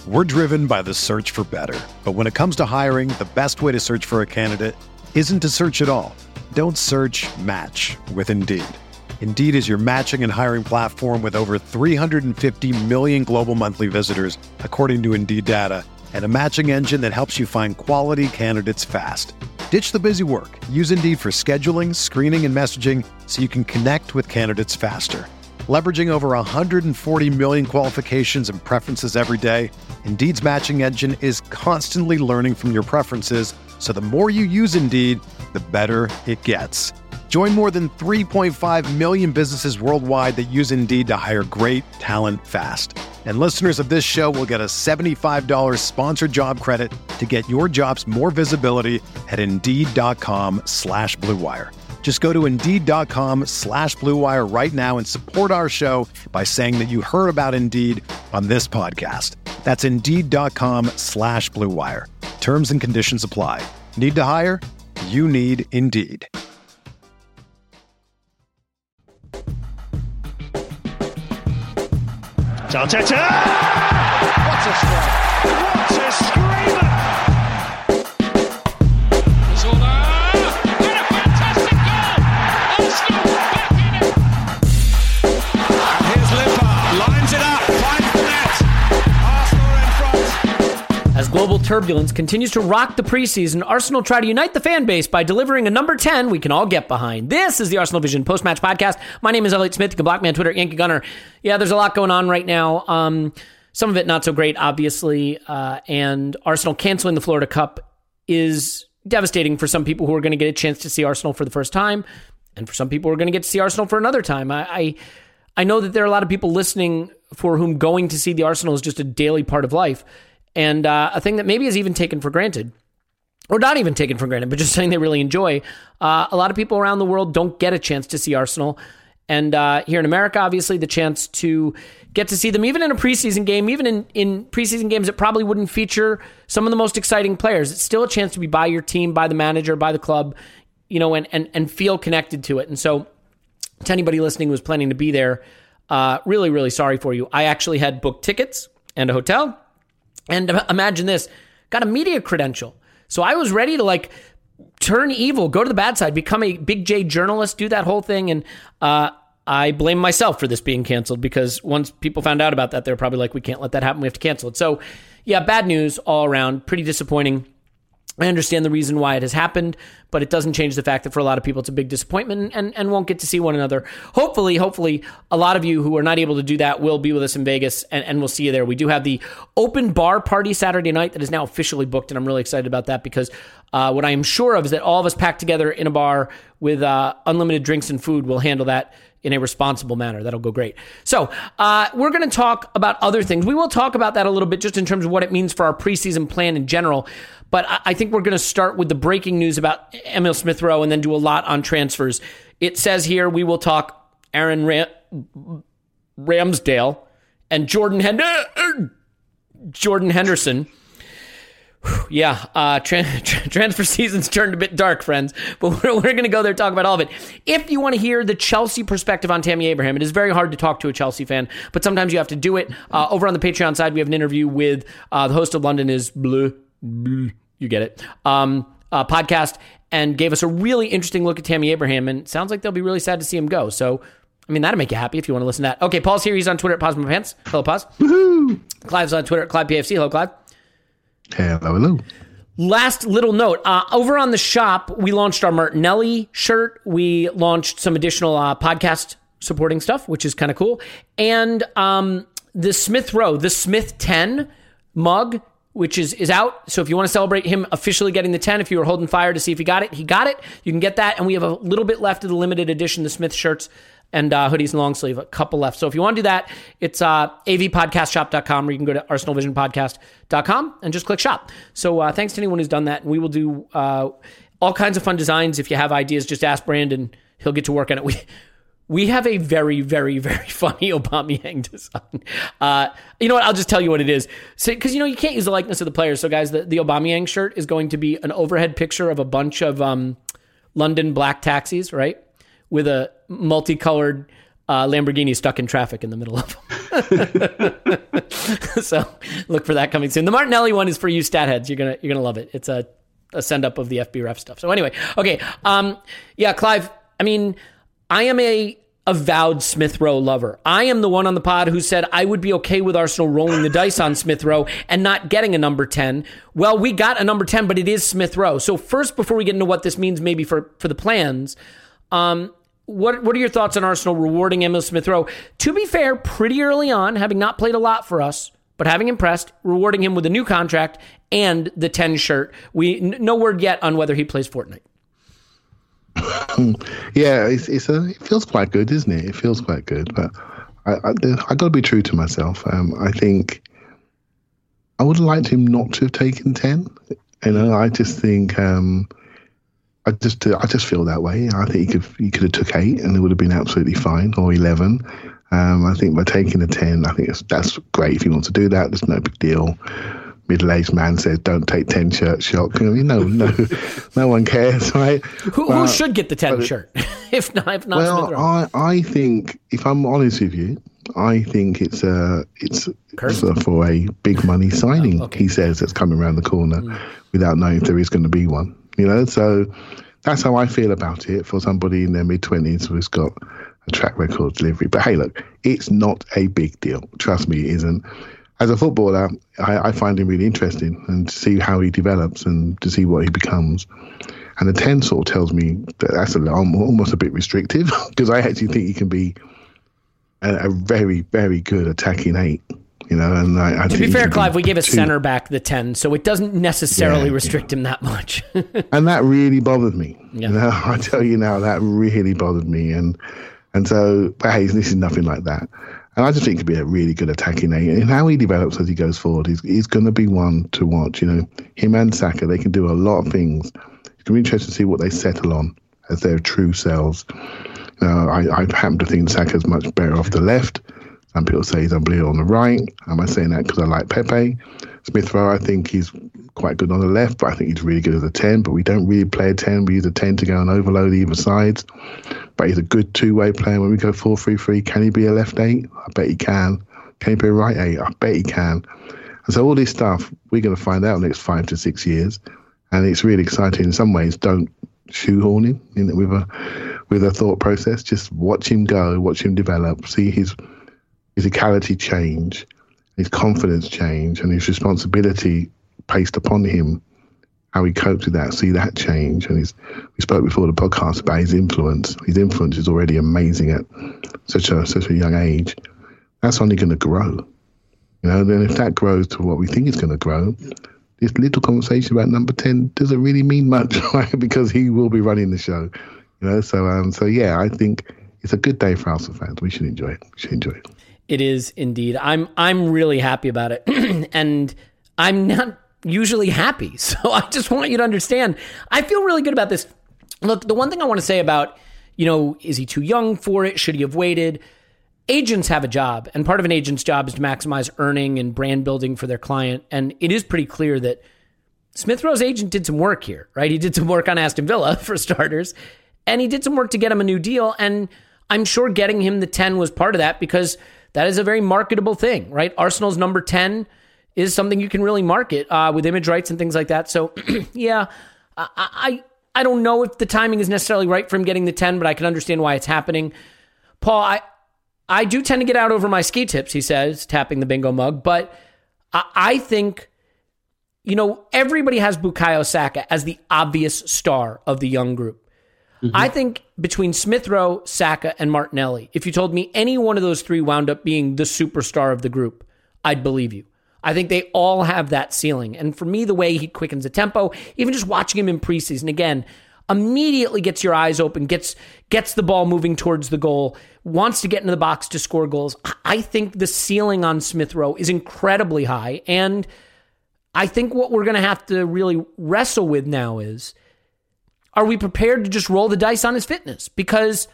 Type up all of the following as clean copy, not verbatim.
We're driven by the search for better. But when it comes to hiring, the best way to search for a candidate isn't to search at all. Don't search, match with Indeed. Indeed is your matching and hiring platform with over 350 million global monthly visitors, according to Indeed data, and a matching engine that helps you find quality candidates fast. Ditch the busy work. Use Indeed for scheduling, screening, and messaging so you can connect with candidates faster. Leveraging over 140 million qualifications and preferences every day, Indeed's matching engine is constantly learning from your preferences, so the more you use Indeed, the better it gets. Join more than 3.5 million businesses worldwide that use Indeed to hire great talent fast. And listeners of this show will get a $75 sponsored job credit to get your jobs more visibility at Indeed.com/Blue Wire. Just go to Indeed.com/Blue Wire right now and support our show by saying that you heard about Indeed on this podcast. That's Indeed.com/Blue Wire. Terms and conditions apply. Need to hire? You need Indeed. Arteta! What a strike! What a screamer! Zola! And a fantastic goal! Arsenal back in it! And here's Limpar, lines it up, finds the net. Arsenal in front. As global turbulence continues to rock the preseason, Arsenal try to unite the fan base by delivering a number 10 we can all get behind. This is the Arsenal Vision post-match podcast. My name is Elliot Smith. You can block me on Twitter, Yankee Gunner. Yeah, there's a lot going on right now. Some of it not so great, obviously. And Arsenal canceling the Florida Cup is devastating for some people who are going to get a chance to see Arsenal for the first time, and for some people who are going to get to see Arsenal for another time. I know that there are a lot of people listening for whom going to see the Arsenal is just a daily part of life, and a thing that maybe is even taken for granted. Or not even taken for granted, but just something they really enjoy. A lot of people around the world don't get a chance to see Arsenal. And here in America, obviously, the chance to get to see them, even in a preseason game, even in preseason games that probably wouldn't feature some of the most exciting players. It's still a chance to be by your team, by the manager, by the club, you know, and feel connected to it. And so to anybody listening who was planning to be there, really, really sorry for you. I actually had booked tickets and a hotel. And imagine this, got a media credential. So I was ready to turn evil, go to the bad side, become a Big J journalist, do that whole thing. And I blame myself for this being canceled, because once people found out about that, they're probably like, we can't let that happen. We have to cancel it. So yeah, bad news all around, pretty disappointing. I understand the reason why it has happened, but it doesn't change the fact that for a lot of people, it's a big disappointment and won't get to see one another. Hopefully, a lot of you who are not able to do that will be with us in Vegas, and we'll see you there. We do have the open bar party Saturday night that is now officially booked, and I'm really excited about that, because what I am sure of is that all of us packed together in a bar with unlimited drinks and food will handle that in a responsible manner. That'll go great. So we're going to talk about other things. We will talk about that a little bit just in terms of what it means for our preseason plan in general. But I think we're going to start with the breaking news about Emil Smith Rowe and then do a lot on transfers. It says here we will talk Aaron Ramsdale and Jordan Henderson. Yeah, transfer season's turned a bit dark, friends, but we're going to go there and talk about all of it. If you want to hear the Chelsea perspective on Tammy Abraham, it is very hard to talk to a Chelsea fan, but sometimes you have to do it. Over on the Patreon side, we have an interview with the host of London is Blue, you get it, podcast, and gave us a really interesting look at Tammy Abraham, and it sounds like they'll be really sad to see him go. So, I mean, that'll make you happy if you want to listen to that. Okay, Paul's here. He's on Twitter at Pause My Pants. Hello, Pause. Woohoo! Clive's on Twitter at ClivePFC. Hello, Clive. Hello. Last little note, over on the shop, we launched our Martinelli shirt. We launched some additional podcast supporting stuff, which is kind of cool. And the Smith Rowe, the Smith 10 mug, which is out. So if you want to celebrate him officially getting the 10, if you were holding fire to see if he got it, he got it. You can get that. And we have a little bit left of the limited edition, the Smith shirts and hoodies and long sleeve, a couple left. So if you want to do that, it's avpodcastshop.com, or you can go to arsenalvisionpodcast.com and just click shop. So thanks to anyone who's done that. And we will do all kinds of fun designs. If you have ideas, just ask Brandon. He'll get to work on it. We have a very, very, very funny Aubameyang design. You know what? I'll just tell you what it is. Because, you can't use the likeness of the players. So, guys, the Aubameyang shirt is going to be an overhead picture of a bunch of London black taxis, right? With a multicolored Lamborghini stuck in traffic in the middle of them. So look for that coming soon. The Martinelli one is for you stat heads. You're gonna love it. It's a send up of the FB ref stuff. So anyway, okay. Yeah, Clive, I mean, I am a avowed Smith Rowe lover. I am the one on the pod who said I would be okay with Arsenal rolling the dice on Smith Rowe and not getting a number 10. Well, we got a number 10, but it is Smith Rowe. So first, before we get into what this means maybe for the plans, what are your thoughts on Arsenal rewarding Emil Smith Rowe? To be fair, pretty early on, having not played a lot for us, but having impressed, rewarding him with a new contract and the 10 shirt. No word yet on whether he plays Fortnite. Yeah, it feels quite good, isn't it? It feels quite good, but I got to be true to myself. I think I would have liked him not to have taken 10. You know, I just think I just feel that way. I think he could have took 8 and it would have been absolutely fine, or 11. I think by taking a 10, I think that's great if you want to do that. There's no big deal. Middle-aged man says, "Don't take 10 shirt shock." You know, no one cares, right? Who should get the 10 shirt? if not well, Smith Rowe? I think, if I'm honest with you, I think it's for a big money signing. Okay. He says that's coming around the corner, without knowing if there is going to be one. You know, so that's how I feel about it for somebody in their mid-20s who's got a track record of delivery. But hey, look, it's not a big deal. Trust me, it isn't. As a footballer, I find him really interesting, and to see how he develops and to see what he becomes. And the 10 sort of tells me that that's almost a bit restrictive, because I actually think he can be a very, very good attacking 8. You know, and I to be fair, Clive, we gave a centre back the 10, so it doesn't necessarily restrict him that much. And that really bothered me. Yeah. You know, I tell you now, that really bothered me. And so, but hey, this is nothing like that. And I just think he could be a really good attacking 8. And how he develops as he goes forward, he's going to be one to watch. You know, him and Saka, they can do a lot of things. It's going to be interesting to see what they settle on as their true selves. I happen to think Saka's much better off the left. Some people say he's unbelievable on the right. Am I saying that because I like Pepe? Smith Rowe, I think he's quite good on the left, but I think he's really good as a 10. But we don't really play a 10. We use a 10 to go and overload either sides. But he's a good two-way player. When we go 4-3-3, can he be a left 8? I bet he can. Can he be a right 8? I bet he can. And so all this stuff, we're going to find out in the next 5 to 6 years. And it's really exciting. In some ways, don't shoehorn him with a thought process. Just watch him go, watch him develop, see his physicality change, his confidence change, and his responsibility placed upon him, how he copes with that, see that change. And we spoke before the podcast about his influence. His influence is already amazing at such a young age. That's only going to grow. You know, then if that grows to what we think it's going to grow, this little conversation about number 10 doesn't really mean much, right? Because he will be running the show. You know, so yeah, I think it's a good day for Arsenal fans. We should enjoy it. It is indeed. I'm really happy about it. And I'm not usually happy. So I just want you to understand, I feel really good about this. Look, the one thing I want to say about, is he too young for it? Should he have waited? Agents have a job, and part of an agent's job is to maximize earning and brand building for their client. And it is pretty clear that Smith Rowe's agent did some work here, right? He did some work on Aston Villa, for starters, and he did some work to get him a new deal. And I'm sure getting him the 10 was part of that, because that is a very marketable thing, right? Arsenal's number 10 is something you can really market with image rights and things like that. So, yeah, I don't know if the timing is necessarily right for him getting the 10, but I can understand why it's happening. Paul, I do tend to get out over my ski tips, he says, tapping the bingo mug, but I think, everybody has Bukayo Saka as the obvious star of the young group. Mm-hmm. I think between Smith Rowe, Saka, and Martinelli, if you told me any one of those three wound up being the superstar of the group, I'd believe you. I think they all have that ceiling. And for me, the way he quickens the tempo, even just watching him in preseason, again, immediately gets your eyes open, gets the ball moving towards the goal, wants to get into the box to score goals. I think the ceiling on Smith Rowe is incredibly high. And I think what we're going to have to really wrestle with now is, are we prepared to just roll the dice on his fitness? Because,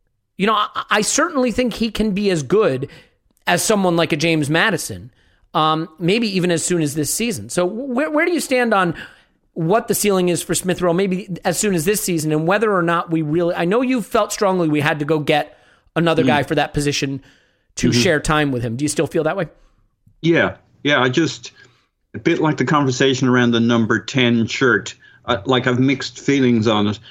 I certainly think he can be as good as someone like a James Maddison, maybe even as soon as this season. So where do you stand on what the ceiling is for Smith Rowe, maybe as soon as this season, and whether or not we really, I know you felt strongly we had to go get another guy for that position to share time with him. Do you still feel that way? Yeah. I just, a bit like the conversation around the number 10 shirt, I've mixed feelings on it.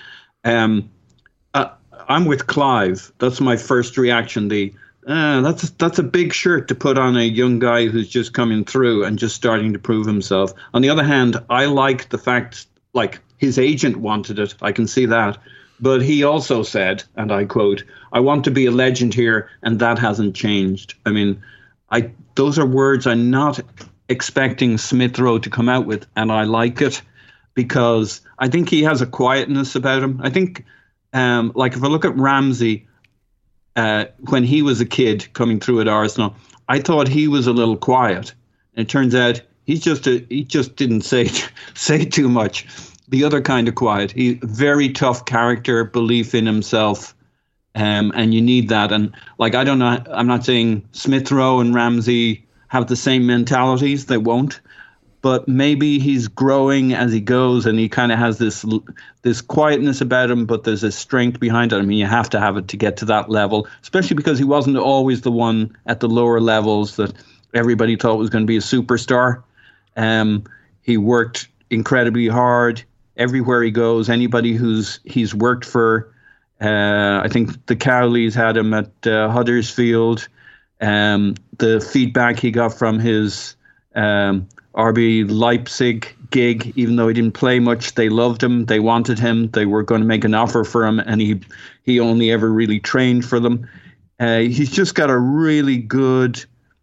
I'm with Clive. That's my first reaction. That's a big shirt to put on a young guy who's just coming through and just starting to prove himself. On the other hand, I like the fact, his agent wanted it. I can see that. But he also said, and I quote, "I want to be a legend here, and that hasn't changed." I mean, those are words I'm not expecting Smith Rowe to come out with, and I like it because I think he has a quietness about him. I think, if I look at Ramsey, when he was a kid coming through at Arsenal, I thought he was a little quiet. And it turns out he just didn't say too much. The other kind of quiet. He very tough character, belief in himself, and you need that. And I don't know. I'm not saying Smith Rowe and Ramsey have the same mentalities. They won't. But maybe he's growing as he goes, and he kind of has this quietness about him. But there's a strength behind it. I mean, you have to have it to get to that level, especially because he wasn't always the one at the lower levels that everybody thought was going to be a superstar. He worked incredibly hard. Everywhere he goes, anybody he's worked for, I think the Cowleys had him at Huddersfield. The feedback he got from his RB Leipzig gig, even though he didn't play much, they loved him, they wanted him, they were going to make an offer for him, and he only ever really trained for them. He's just got a really good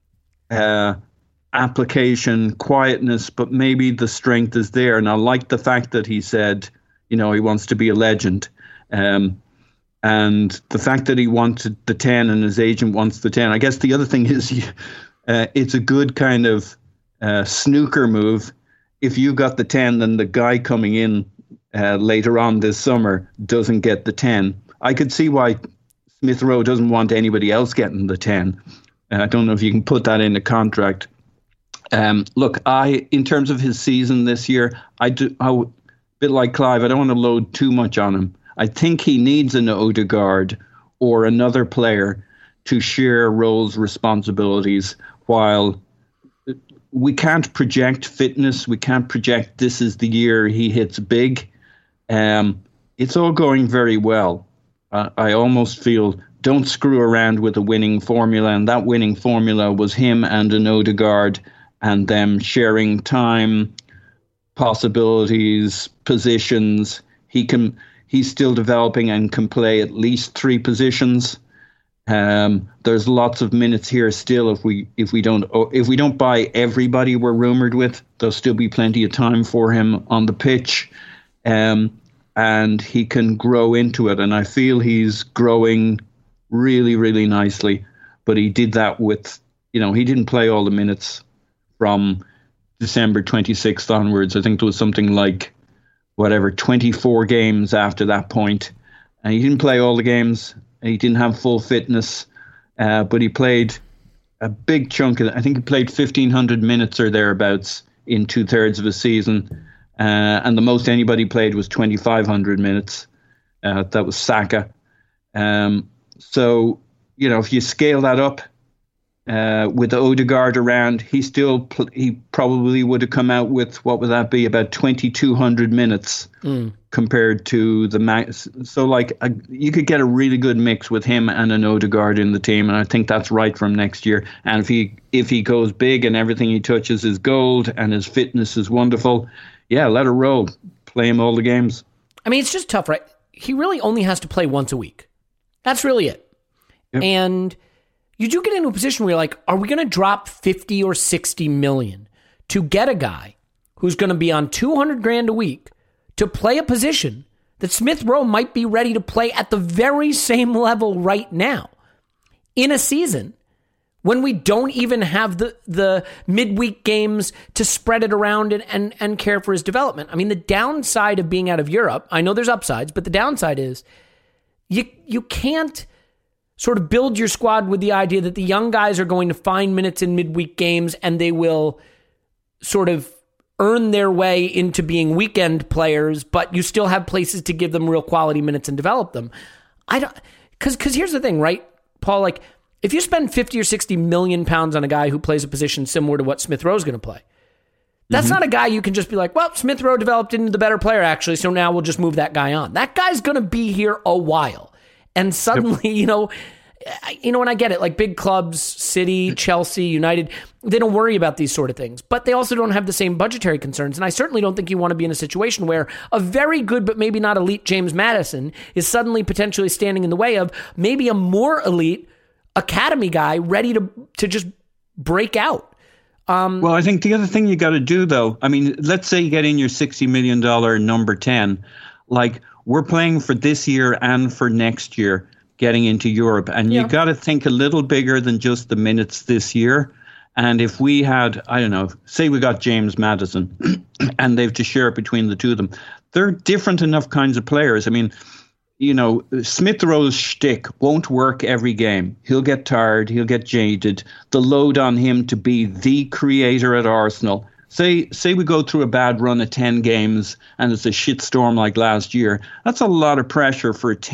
application, quietness, but maybe the strength is there. And I like the fact that he said, he wants to be a legend. And the fact that he wanted the 10 and his agent wants the 10. I guess the other thing is it's a good kind of snooker move. If you got the 10, then the guy coming in later on this summer doesn't get the 10. I could see why Smith Rowe doesn't want anybody else getting the 10. I don't know if you can put that in the contract. Look, in terms of his season this year, a bit like Clive, I don't want to load too much on him. I think he needs an Odegaard or another player to share Rowe's responsibilities, while we can't project fitness. We can't project this is the year he hits big. It's all going very well. I almost feel don't screw around with a winning formula, and that winning formula was him and an Odegaard and them sharing time, possibilities, positions. He's still developing and can play at least 3 positions. There's lots of minutes here still. If we don't buy everybody we're rumored with, there'll still be plenty of time for him on the pitch, and he can grow into it. And I feel he's growing really, really nicely. But he did that with, he didn't play all the minutes from December 26th onwards. I think there was something like 24 games after that point. And he didn't play all the games. He didn't have full fitness, but he played a big chunk of it. I think he played 1,500 minutes or thereabouts in 2/3 of a season. And the most anybody played was 2,500 minutes. That was Saka. So, if you scale that up, with Odegaard around, he probably would have come out with, what would that be, about 2,200 minutes compared to the max. So you could get a really good mix with him and an Odegaard in the team, and I think that's right from next year. And if he goes big and everything he touches is gold and his fitness is wonderful, yeah, let it roll. Play him all the games. I mean, it's just tough, right? He really only has to play once a week. That's really it. Yep. And you do get into a position where you're like, are we going to drop 50 or 60 million to get a guy who's going to be on 200 grand a week to play a position that Smith Rowe might be ready to play at the very same level right now in a season when we don't even have the midweek games to spread it around and care for his development? I mean, the downside of being out of Europe, I know there's upsides, but the downside is you can't sort of build your squad with the idea that the young guys are going to find minutes in midweek games and they will sort of earn their way into being weekend players, but you still have places to give them real quality minutes and develop them. Because here's the thing, right, Paul? if you spend 50 or 60 million pounds on a guy who plays a position similar to what Smith Rowe's going to play, that's not a guy you can just be like, well, Smith Rowe developed into the better player, actually, so now we'll just move that guy on. That guy's going to be here a while. And suddenly, and I get it, like big clubs, City, Chelsea, United, they don't worry about these sort of things, but they also don't have the same budgetary concerns. And I certainly don't think you want to be in a situation where a very good but maybe not elite James Maddison is suddenly potentially standing in the way of maybe a more elite academy guy ready to just break out. Well, I think the other thing you got to do, though, I mean, let's say you get in your $60 million number 10, like we're playing for this year and for next year getting into Europe. And you got to think a little bigger than just the minutes this year. And if we had, I don't know, say we got James Maddison and they've to share it between the two of them, they're different enough kinds of players. I mean, Smith Rowe's shtick won't work every game. He'll get tired. He'll get jaded. The load on him to be the creator at Arsenal. Say we go through a bad run of 10 games and it's a shitstorm like last year. That's a lot of pressure for a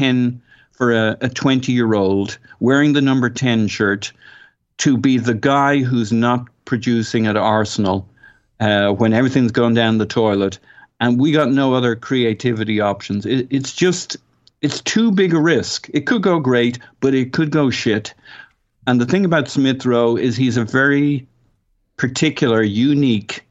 20-year-old wearing the number 10 shirt to be the guy who's not producing at Arsenal when everything's gone down the toilet. And we got no other creativity options. It's too big a risk. It could go great, but it could go shit. And the thing about Smith Rowe is he's a very particular, unique,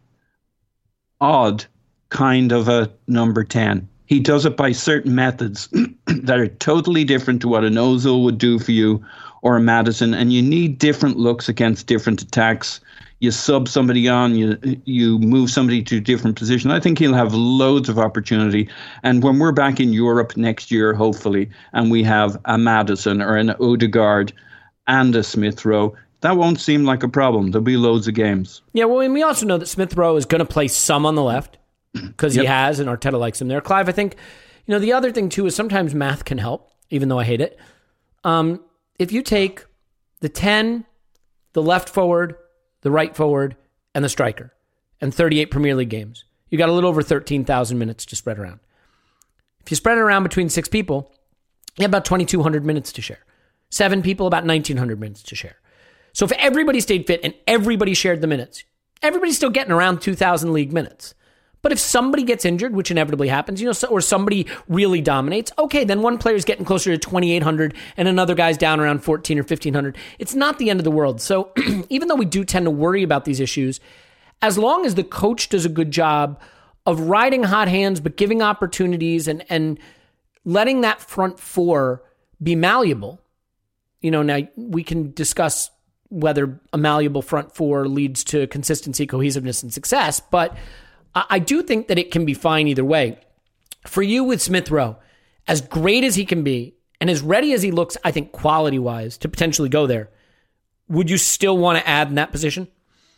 odd kind of a number 10. He does it by certain methods that are totally different to what an Ozil would do for you or a Maddison. And you need different looks against different attacks. You sub somebody on, you move somebody to a different position. I think he'll have loads of opportunity. And when we're back in Europe next year, hopefully, and we have a Maddison or an Odegaard and a Smith Rowe, that won't seem like a problem. There'll be loads of games. Yeah, well, and we also know that Smith Rowe is going to play some on the left because he has, and Arteta likes him there. Clive, I think, the other thing, too, is sometimes math can help, even though I hate it. If you take the 10, the left forward, the right forward, and the striker, and 38 Premier League games, you got a little over 13,000 minutes to spread around. If you spread it around between 6 people, you have about 2,200 minutes to share. 7 people, about 1,900 minutes to share. So if everybody stayed fit and everybody shared the minutes, everybody's still getting around 2,000 league minutes. But if somebody gets injured, which inevitably happens, or somebody really dominates, okay, then one player's getting closer to 2,800 and another guy's down around 1,400 or 1,500. It's not the end of the world. So even though we do tend to worry about these issues, as long as the coach does a good job of riding hot hands but giving opportunities and letting that front four be malleable, now we can discuss whether a malleable front four leads to consistency, cohesiveness, and success, but I do think that it can be fine either way. For you with Smith Rowe, as great as he can be, and as ready as he looks, I think quality-wise, to potentially go there, would you still want to add in that position?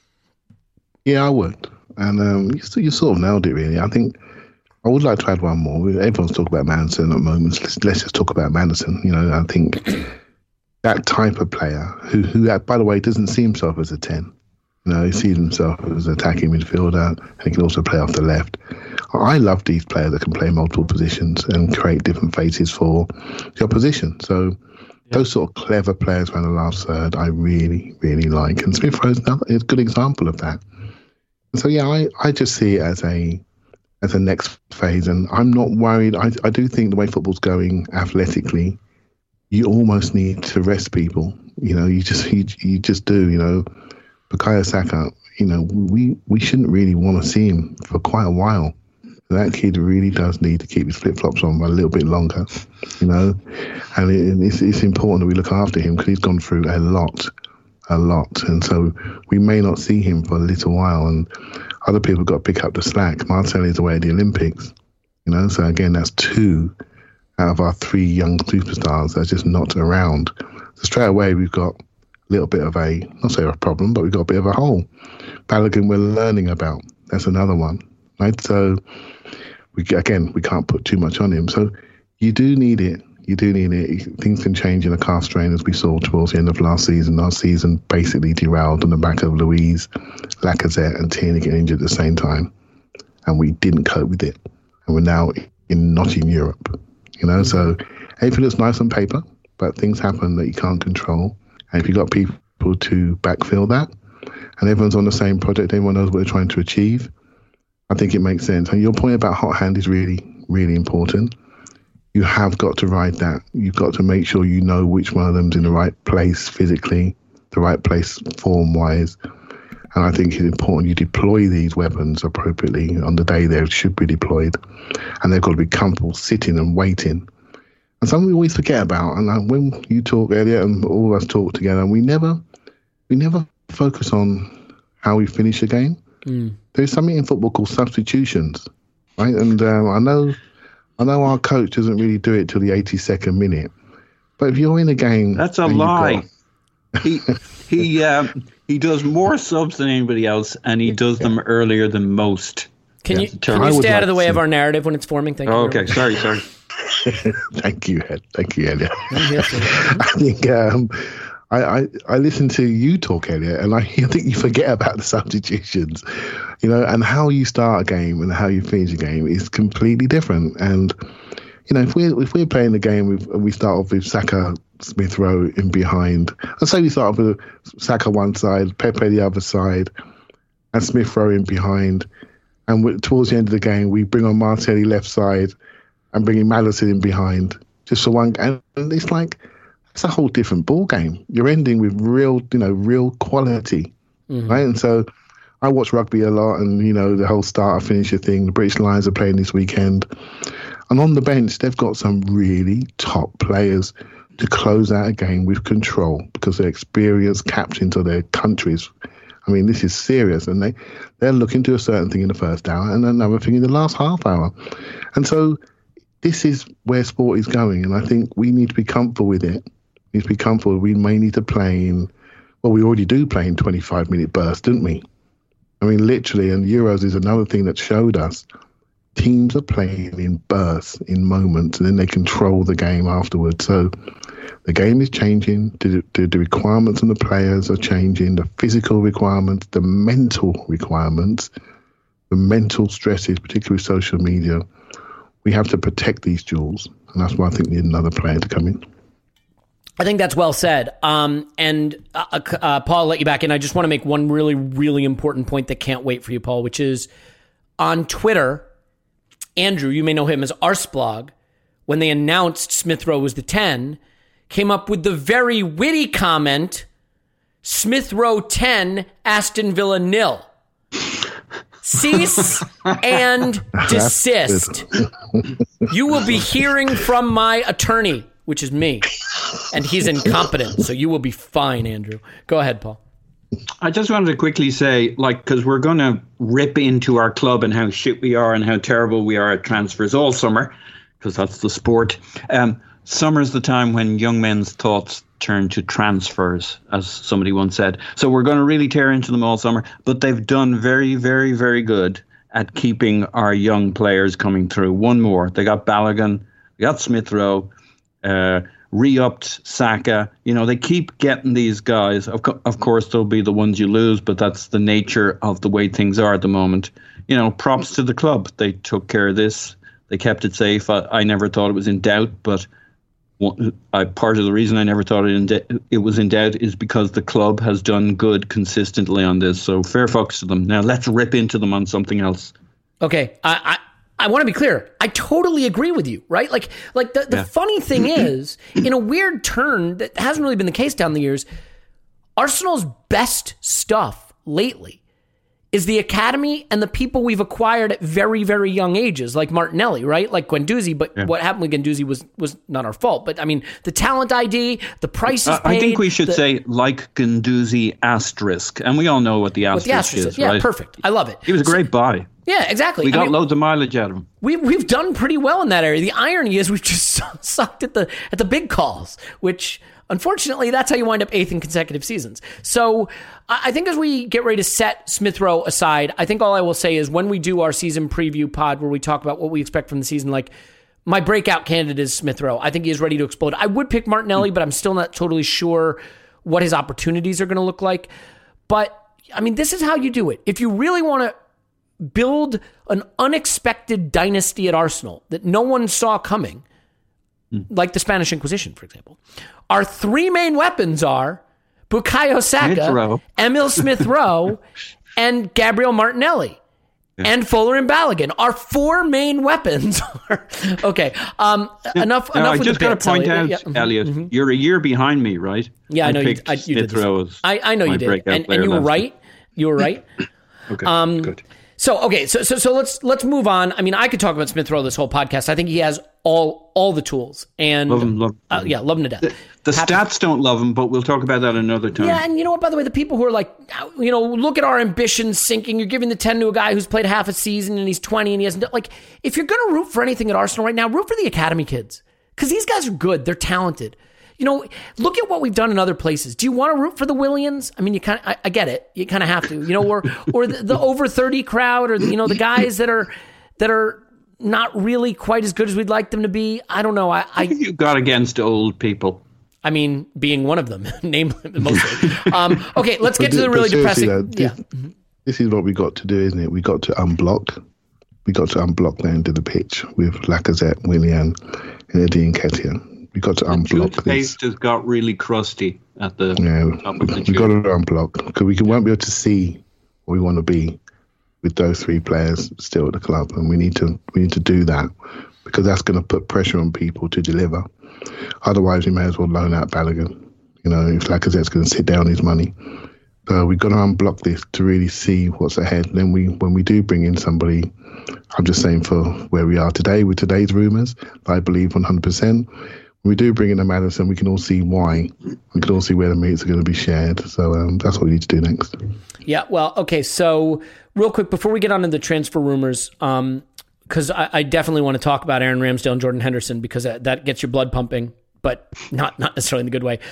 Yeah, I would. And you sort of nailed it, really. I think I would like to add one more. Everyone's talking about Maddison at the moment. Let's just talk about Maddison. I think that type of player who, by the way, doesn't see himself as a 10. He sees himself as an attacking midfielder, and he can also play off the left. I love these players that can play multiple positions and create different faces for the opposition. So those sort of clever players around the last third, I really, really like. And Smith Rowe is a good example of that. So yeah, I just see it as a next phase, and I'm not worried. I do think the way football's going athletically, you almost need to rest people. You just do. Bukayo Saka, we shouldn't really want to see him for quite a while. That kid really does need to keep his flip-flops on for a little bit longer, and it's important that we look after him because he's gone through a lot, and so we may not see him for a little while, and other people have got to pick up the slack. Martinelli's away at the Olympics, so again, that's 2 out of our 3 young superstars that's just not around. So straight away, we've got little bit of not say a problem, but we've got a bit of a hole. Balogun we're learning about. That's another one, right? So we can't put too much on him. So you do need it. Things can change in a calf strain, as we saw towards the end of last season. Our season basically derailed on the back of Luiz, Lacazette and Tierney getting injured at the same time. And we didn't cope with it. And we're now not in Europe. So everything looks nice on paper, but things happen that you can't control. And if you've got people to backfill that, and everyone's on the same project, everyone knows what they're trying to achieve, I think it makes sense. And your point about hot hand is really, really important. You have got to ride that. You've got to make sure you know which one of them's in the right place physically, the right place form-wise. And I think it's important you deploy these weapons appropriately on the day they should be deployed. And they've got to be comfortable sitting and waiting. And something we always forget about, and when you talk earlier and all of us talk together, we never focus on how we finish a game. There's something in football called substitutions, right? And I know our coach doesn't really do it till the 82nd minute. But if you're in a game... That's a lie. He does more subs than anybody else, and he does them earlier than most. Can you stay out of the way of our narrative when it's forming? Thank you. Okay, sorry. Thank you, Ed. I think I listened to you talk, Elliot, and I think you forget about the substitutions, and how you start a game and how you finish a game is completely different. And if we're playing the game we start off with Saka, Smith Rowe in behind. Let's say we start off with Saka one side, Pepe the other side, and Smith Rowe in behind. And towards the end of the game, we bring on Martinelli left side and bring in Maddison in behind, just for one. And it's like, it's a whole different ball game. You're ending with real quality, right? And so I watch rugby a lot, and the whole starter-finisher thing. The British Lions are playing this weekend, and on the bench they've got some really top players to close out a game with control because they're experienced captains of their countries. I mean, this is serious, and they're looking to a certain thing in the first hour and another thing in the last half hour, and so this is where sport is going, and I think we need to be comfortable with it. We need to be comfortable. We may need to play we already do play in 25-minute bursts, don't we? I mean, literally, and Euros is another thing that showed us. Teams are playing in bursts, in moments, and then they control the game afterwards. So the game is changing. The requirements of the players are changing. The physical requirements, the mental requirements, the mental stresses, particularly with social media. We have to protect these jewels, and that's why I think we need another player to come in. I think that's well said. And Paul, I'll let you back in. I just want to make one really, really important point that can't wait for you, Paul, which is on Twitter, Andrew, you may know him as Arsblog, when they announced Smith Rowe was the 10, came up with the very witty comment, Smith Rowe 10, Aston Villa 0. Cease and desist. You will be hearing from my attorney, which is me, and he's incompetent, so you will be fine, Andrew. Go ahead, Paul. I just wanted to quickly say, because we're going to rip into our club and how shit we are and how terrible we are at transfers all summer, because that's the sport. Summer's the time when young men's thoughts turn to transfers, as somebody once said. So we're going to really tear into them all summer, but they've done very, very, very good at keeping our young players coming through. One more. They got Balogun, they got Smith Rowe, re-upped Saka. They keep getting these guys. Of course, they'll be the ones you lose, but that's the nature of the way things are at the moment. Props to the club. They took care of this. They kept it safe. I never thought it was in doubt, but part of the reason I never thought it was in doubt is because the club has done good consistently on this. So fair fucks to them. Now let's rip into them on something else. Okay, I want to be clear. I totally agree with you, right? Like the funny thing is, in a weird turn that hasn't really been the case down the years, Arsenal's best stuff lately is the academy and the people we've acquired at very, very young ages, like Martinelli, right? Like Guendouzi, but what happened with Guendouzi was not our fault. But I mean, the talent ID, the prices paid. I think we should say like Guendouzi asterisk, and we all know what the asterisk is, yeah, right? Perfect. I love it. He was a great buy. Yeah, exactly. We got loads of mileage out of him. We've done pretty well in that area. The irony is we've just sucked at the big calls, which unfortunately that's how you wind up 8th in consecutive seasons. So I think as we get ready to set Smith Rowe aside, I think all I will say is when we do our season preview pod where we talk about what we expect from the season, like my breakout candidate is Smith Rowe. I think he is ready to explode. I would pick Martinelli, but I'm still not totally sure what his opportunities are going to look like. But I mean, this is how you do it. If you really want to build an unexpected dynasty at Arsenal that no one saw coming, like the Spanish Inquisition, for example, our three main weapons are Bukayo Saka, Smith-Rowe. Emil Smith-Rowe, and Gabriel Martinelli. And Fuller and Balogun. Our 4 main weapons are okay. Enough. I with just the got to bits, point Elliot. out, Elliot, you're a year behind me, right? Yeah, I know you did. Smith-Rowe as I know my you did, breakout and player you were last right. You were right. Okay, good. So let's move on. I mean, I could talk about Smith-Rowe this whole podcast. I think he has all the tools, and Love him. love him to death. The stats don't love him, but we'll talk about that another time. Yeah, and you know what, by the way, the people who are like, look at our ambitions sinking. You're giving the 10 to a guy who's played half a season and he's 20 and he hasn't, like, if you're going to root for anything at Arsenal right now, root for the academy kids. Because these guys are good. They're talented. Look at what we've done in other places. Do you want to root for the Williams? I mean, I get it. You kind of have to, or the over 30 crowd, or the guys that are not really quite as good as we'd like them to be. I don't know. I think you got against old people. I mean, being one of them, namely, mostly. Okay, let's get to the really depressing. This is what we got to do, isn't it? We got to unblock. We got to unblock the end of the pitch with Lacazette, Willian, and Eddie Nketiah. We got to unblock this. Toothpaste has got really crusty at the top of the we got to unblock because we won't be able to see what we want to be with those 3 players still at the club, and we need to do that because that's going to put pressure on people to deliver. Otherwise, we may as well loan out Balogun. If Lacazette's going to sit down his money. So we've got to unblock this to really see what's ahead. Then when we do bring in somebody, I'm just saying for where we are today with today's rumours, I believe 100%. When we do bring in a Maddison, we can all see why. We can all see where the meats are going to be shared. So that's what we need to do next. Yeah, well, okay. So real quick, before we get on to the transfer rumours, because I definitely want to talk about Aaron Ramsdale and Jordan Henderson because that gets your blood pumping, but not necessarily in the good way.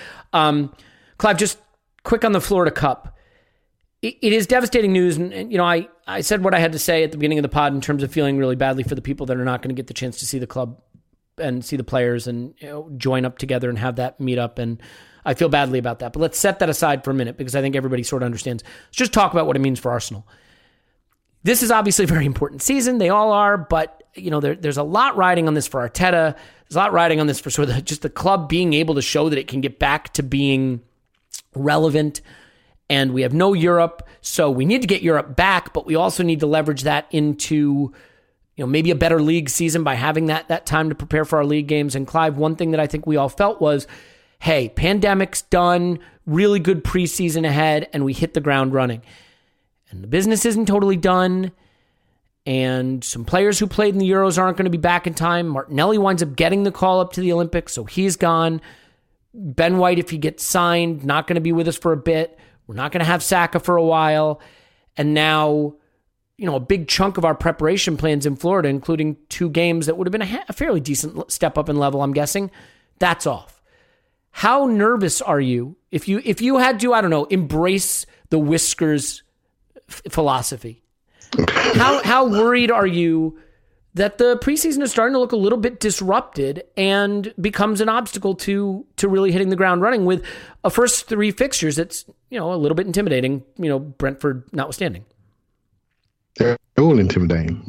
Clive, just quick on the Florida Cup. It is devastating news, and I said what I had to say at the beginning of the pod in terms of feeling really badly for the people that are not going to get the chance to see the club and see the players and join up together and have that meet up, and I feel badly about that. But let's set that aside for a minute because I think everybody sort of understands. Let's just talk about what it means for Arsenal. This is obviously a very important season. They all are, but there's a lot riding on this for Arteta. There's a lot riding on this for sort of just the club being able to show that it can get back to being relevant. And we have no Europe, so we need to get Europe back, but we also need to leverage that into maybe a better league season by having that time to prepare for our league games. And Clive, one thing that I think we all felt was, hey, pandemic's done, really good preseason ahead, and we hit the ground running. And the business isn't totally done. And some players who played in the Euros aren't going to be back in time. Martinelli winds up getting the call up to the Olympics, so he's gone. Ben White, if he gets signed, not going to be with us for a bit. We're not going to have Saka for a while. And now, a big chunk of our preparation plans in Florida, including 2 games that would have been a fairly decent step up in level, I'm guessing, that's off. How nervous are you if you had to, I don't know, embrace the Whiskers philosophy? How worried are you that the preseason is starting to look a little bit disrupted and becomes an obstacle to really hitting the ground running with a first 3 fixtures that's a little bit intimidating, Brentford notwithstanding? They're all intimidating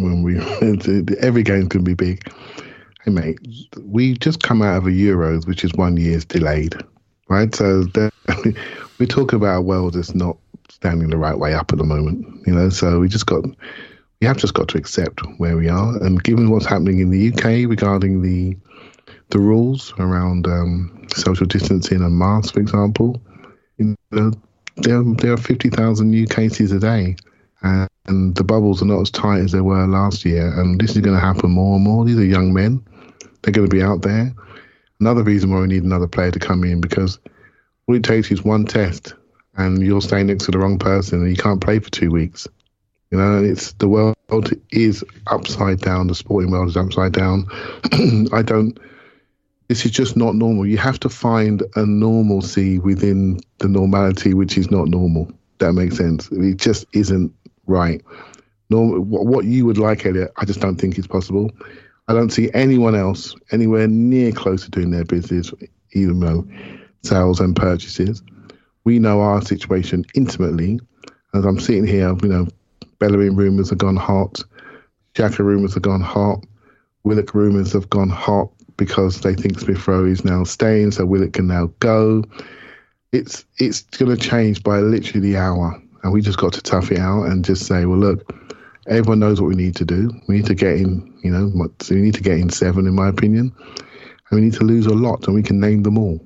every game's going to be big. Hey mate, we just come out of a Euros, which is 1 year's delayed, right? So we talk about a world that's not standing the right way up at the moment, so we have just got to accept where we are. And given what's happening in the UK regarding the rules around social distancing and masks, for example, there are 50,000 new cases a day. And the bubbles are not as tight as they were last year. And this is going to happen more and more. These are young men. They're going to be out there. Another reason why we need another player to come in, because all it takes is one test and you're staying next to the wrong person and you can't play for 2 weeks. It's the world is upside down. The sporting world is upside down. This is just not normal. You have to find a normalcy within the normality, which is not normal. That makes sense. It just isn't right. What you would like, Elliot, I just don't think is possible. I don't see anyone else anywhere near close to doing their business, even though sales and purchases. We know our situation intimately. As I'm sitting here, Bellerin rumours have gone hot. Xhaka rumours have gone hot. Willock rumours have gone hot because they think Smith-Rowe is now staying, so Willock can now go. it's going to change by literally the hour, and we just got to tough it out and just say, well, look, everyone knows what we need to do. We need to get in, we need to get in 7, in my opinion, and we need to lose a lot, and we can name them all.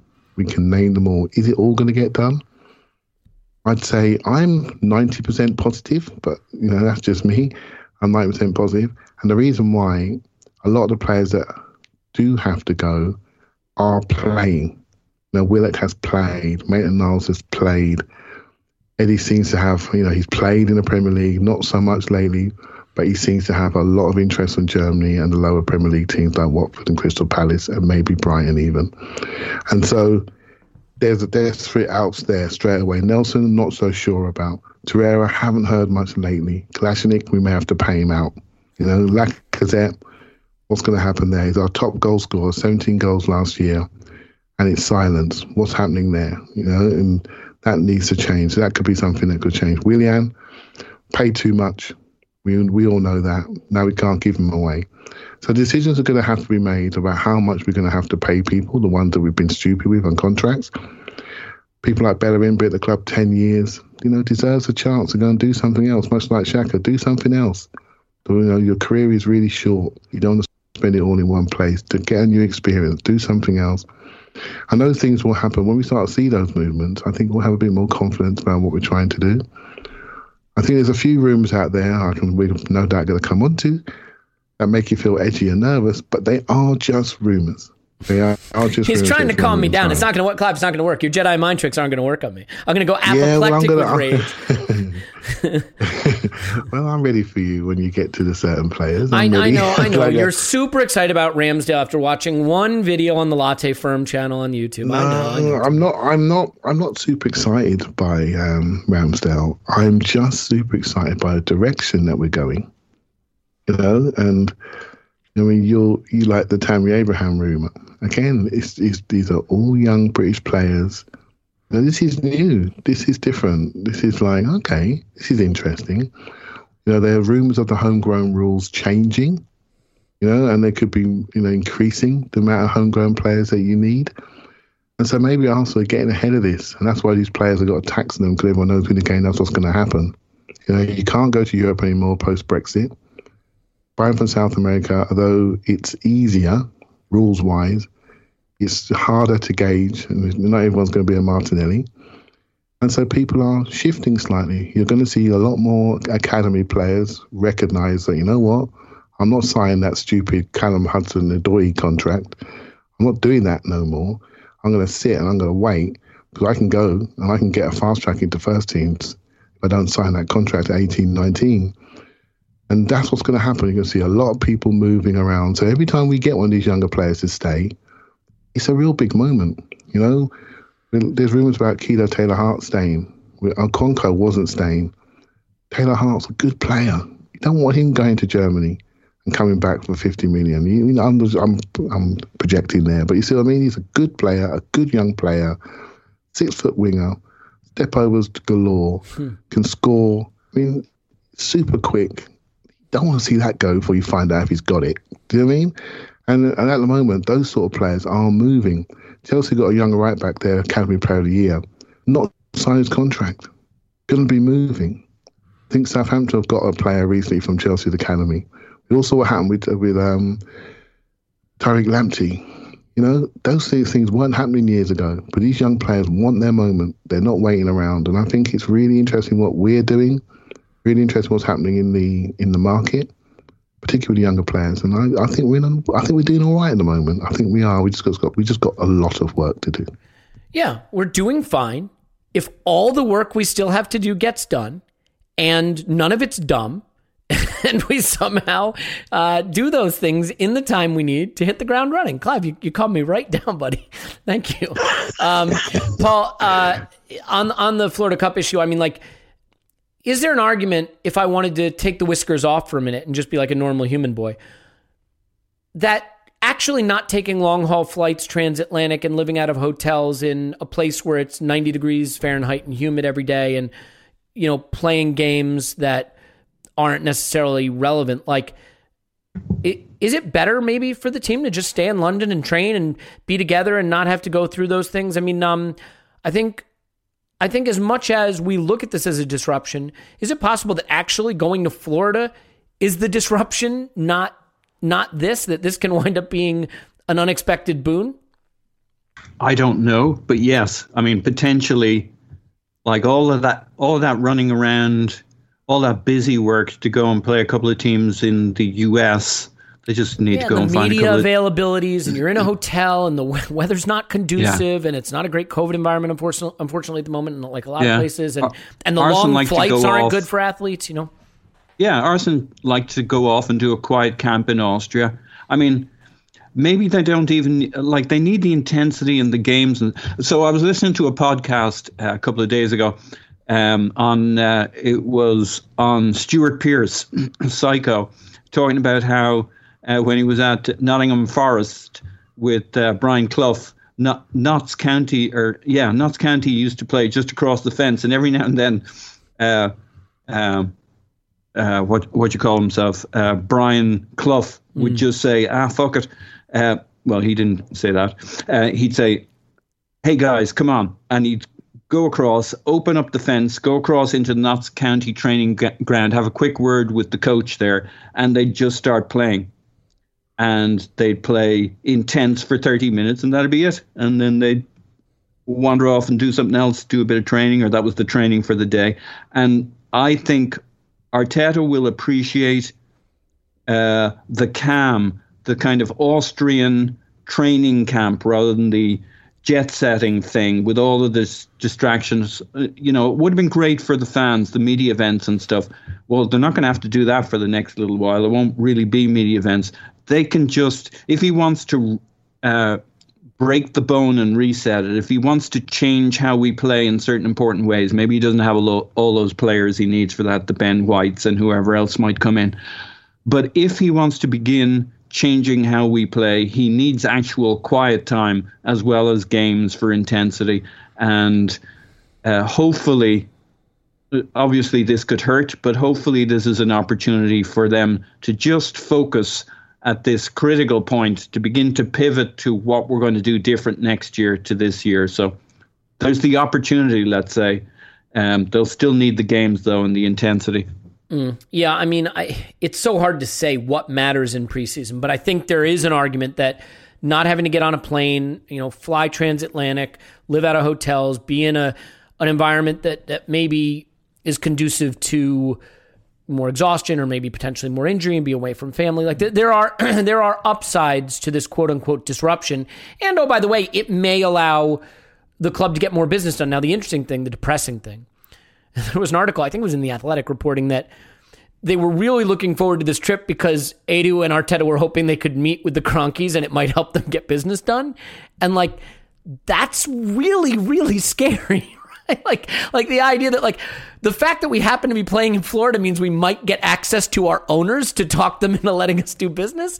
Is it all going to get done? I'd say I'm 90% positive, but that's just me. I'm 90% positive, and the reason why a lot of the players that do have to go are playing. Willett has played, Maitland-Niles has played. Eddie seems to have, he's played in the Premier League, not so much lately, but he seems to have a lot of interest in Germany and the lower Premier League teams like Watford and Crystal Palace and maybe Brighton even. And so there's 3 outs there straight away. Nelson, not so sure about. Torreira, haven't heard much lately. Kalashnik, we may have to pay him out. Lacazette, what's going to happen there? He's our top goal scorer, 17 goals last year, and it's silence. What's happening there? And that needs to change. So that could be something that could change. Willian, paid too much. We all know that. Now we can't give him away. So decisions are going to have to be made about how much we're going to have to pay people, the ones that we've been stupid with on contracts. People like Bellerin, been at the club 10 years, deserves a chance to go and do something else, much like Xhaka. Do something else. Your career is really short. You don't want to spend it all in one place. To get a new experience, do something else. And those things will happen. When we start to see those movements, I think we'll have a bit more confidence about what we're trying to do. I think there's a few rumours out there we're no doubt going to come on to that make you feel edgy and nervous, but they are just rumours. They are just He's trying to calm me down. It's not going to work, Clive. It's not going to work. Your Jedi mind tricks aren't going to work on me. I'm going to go apoplectic with rage. Well, I'm ready for you when you get to the certain players. I know. You're super excited about Ramsdale after watching one video on the Latte Firm channel on YouTube. No, I know. I'm not super excited by Ramsdale. I'm just super excited by the direction that we're going. And you like the Tammy Abraham rumour. Again, these are all young British players. This is new. This is different. This is like, okay, this is interesting. There are rumours of the homegrown rules changing, and they could be, increasing the amount of homegrown players that you need. And so maybe Arsenal are getting ahead of this. And that's why these players have got to tax them, because everyone knows in the game that's what's going to happen. You can't go to Europe anymore post-Brexit. Buying from South America, although it's easier, rules-wise, it's harder to gauge, and not everyone's going to be a Martinelli. And so people are shifting slightly. You're going to see a lot more academy players recognise that, I'm not signing that stupid Callum Hudson-Odoi contract. I'm not doing that no more. I'm going to sit and I'm going to wait, because I can go and I can get a fast track into first teams if I don't sign that contract at 18, 19. And that's what's going to happen. You're going to see a lot of people moving around. So every time we get one of these younger players to stay, it's a real big moment. There's rumours about Keto Taylor-Hart staying. Okonkwo wasn't staying. Taylor-Hart's a good player. You don't want him going to Germany and coming back for 50 million. I'm projecting there, but you see what I mean? He's a good player, a good young player, 6-foot winger, step overs galore, can score. Super quick. Don't want to see that go before you find out if he's got it. Do you know what I mean? And at the moment, those sort of players are moving. Chelsea got a young right back there, Academy Player of the Year, not signed his contract. Going to be moving. I think Southampton have got a player recently from Chelsea's Academy. We also what happened with Tariq Lamptey. Those things weren't happening years ago. But these young players want their moment. They're not waiting around. And I think it's really interesting what we're doing. Really interesting what's happening in the market, particularly younger players. And I think we're doing all right at the moment. I think we are. We just got a lot of work to do. Yeah, we're doing fine. If all the work we still have to do gets done, and none of it's dumb, and we somehow do those things in the time we need to hit the ground running. Clive, you calmed me right down, buddy. Thank you. Paul, on the Florida Cup issue, is there an argument, if I wanted to take the whiskers off for a minute and just be like a normal human boy, that actually not taking long-haul flights transatlantic and living out of hotels in a place where it's 90 degrees Fahrenheit and humid every day and, playing games that aren't necessarily relevant, is it better maybe for the team to just stay in London and train and be together and not have to go through those things? I think I think as much as we look at this as a disruption, is it possible that actually going to Florida is the disruption, not this, that this can wind up being an unexpected boon? I don't know, but yes, I mean, potentially, like all of that running around, all that busy work to go and play a couple of teams in the US. They just need to go and find a couple of media availabilities, and you're in a hotel, and the weather's not conducive, and it's not a great COVID environment, unfortunately, at the moment, like a lot of places, and the long flights aren't good for athletes, you know? Yeah, Arsene like to go off and do a quiet camp in Austria. I mean, maybe they don't even, like, they need the intensity in the games. And so I was listening to a podcast a couple of days ago it was on Stuart Pearce, Psycho, talking about how when he was at Nottingham Forest with Brian Clough, Notts County used to play just across the fence, and every now and then what you call himself, Brian Clough would just say, fuck it. Well, he didn't say that. He'd say, hey guys, come on. And he'd go across, open up the fence, go across into the Notts County training ground, have a quick word with the coach there, and they'd just start playing. And they'd play intense for 30 minutes, and that'd be it. And then they'd wander off and do something else, do a bit of training, or that was the training for the day. And I think Arteta will appreciate the calm, the kind of Austrian training camp rather than the jet-setting thing with all of this distractions. You know, it would have been great for the fans, the media events and stuff. Well, they're not going to have to do that for the next little while. There won't really be media events. They can just, if he wants to break the bone and reset it, if he wants to change how we play in certain important ways, maybe he doesn't have all those players he needs for that, the Ben Whites and whoever else might come in. But if he wants to begin changing how we play, he needs actual quiet time as well as games for intensity. And hopefully, obviously this could hurt, but hopefully this is an opportunity for them to just focus at this critical point to begin to pivot to what we're going to do different next year to this year. So there's the opportunity, let's say. They'll still need the games, though, and the intensity. Yeah, I mean, it's so hard to say what matters in preseason, but I think there is an argument that not having to get on a plane, fly transatlantic, live out of hotels, be in an environment that maybe is conducive to more exhaustion or maybe potentially more injury and be away from family. Like there are upsides to this quote unquote disruption. And oh, by the way, it may allow the club to get more business done. Now, the interesting thing, the depressing thing, there was an article, I think it was in The Athletic, reporting that they were really looking forward to this trip because Edu and Arteta were hoping they could meet with the Kroenkes and it might help them get business done. And that's really, really scary. Like the idea that the fact that we happen to be playing in Florida means we might get access to our owners to talk them into letting us do business.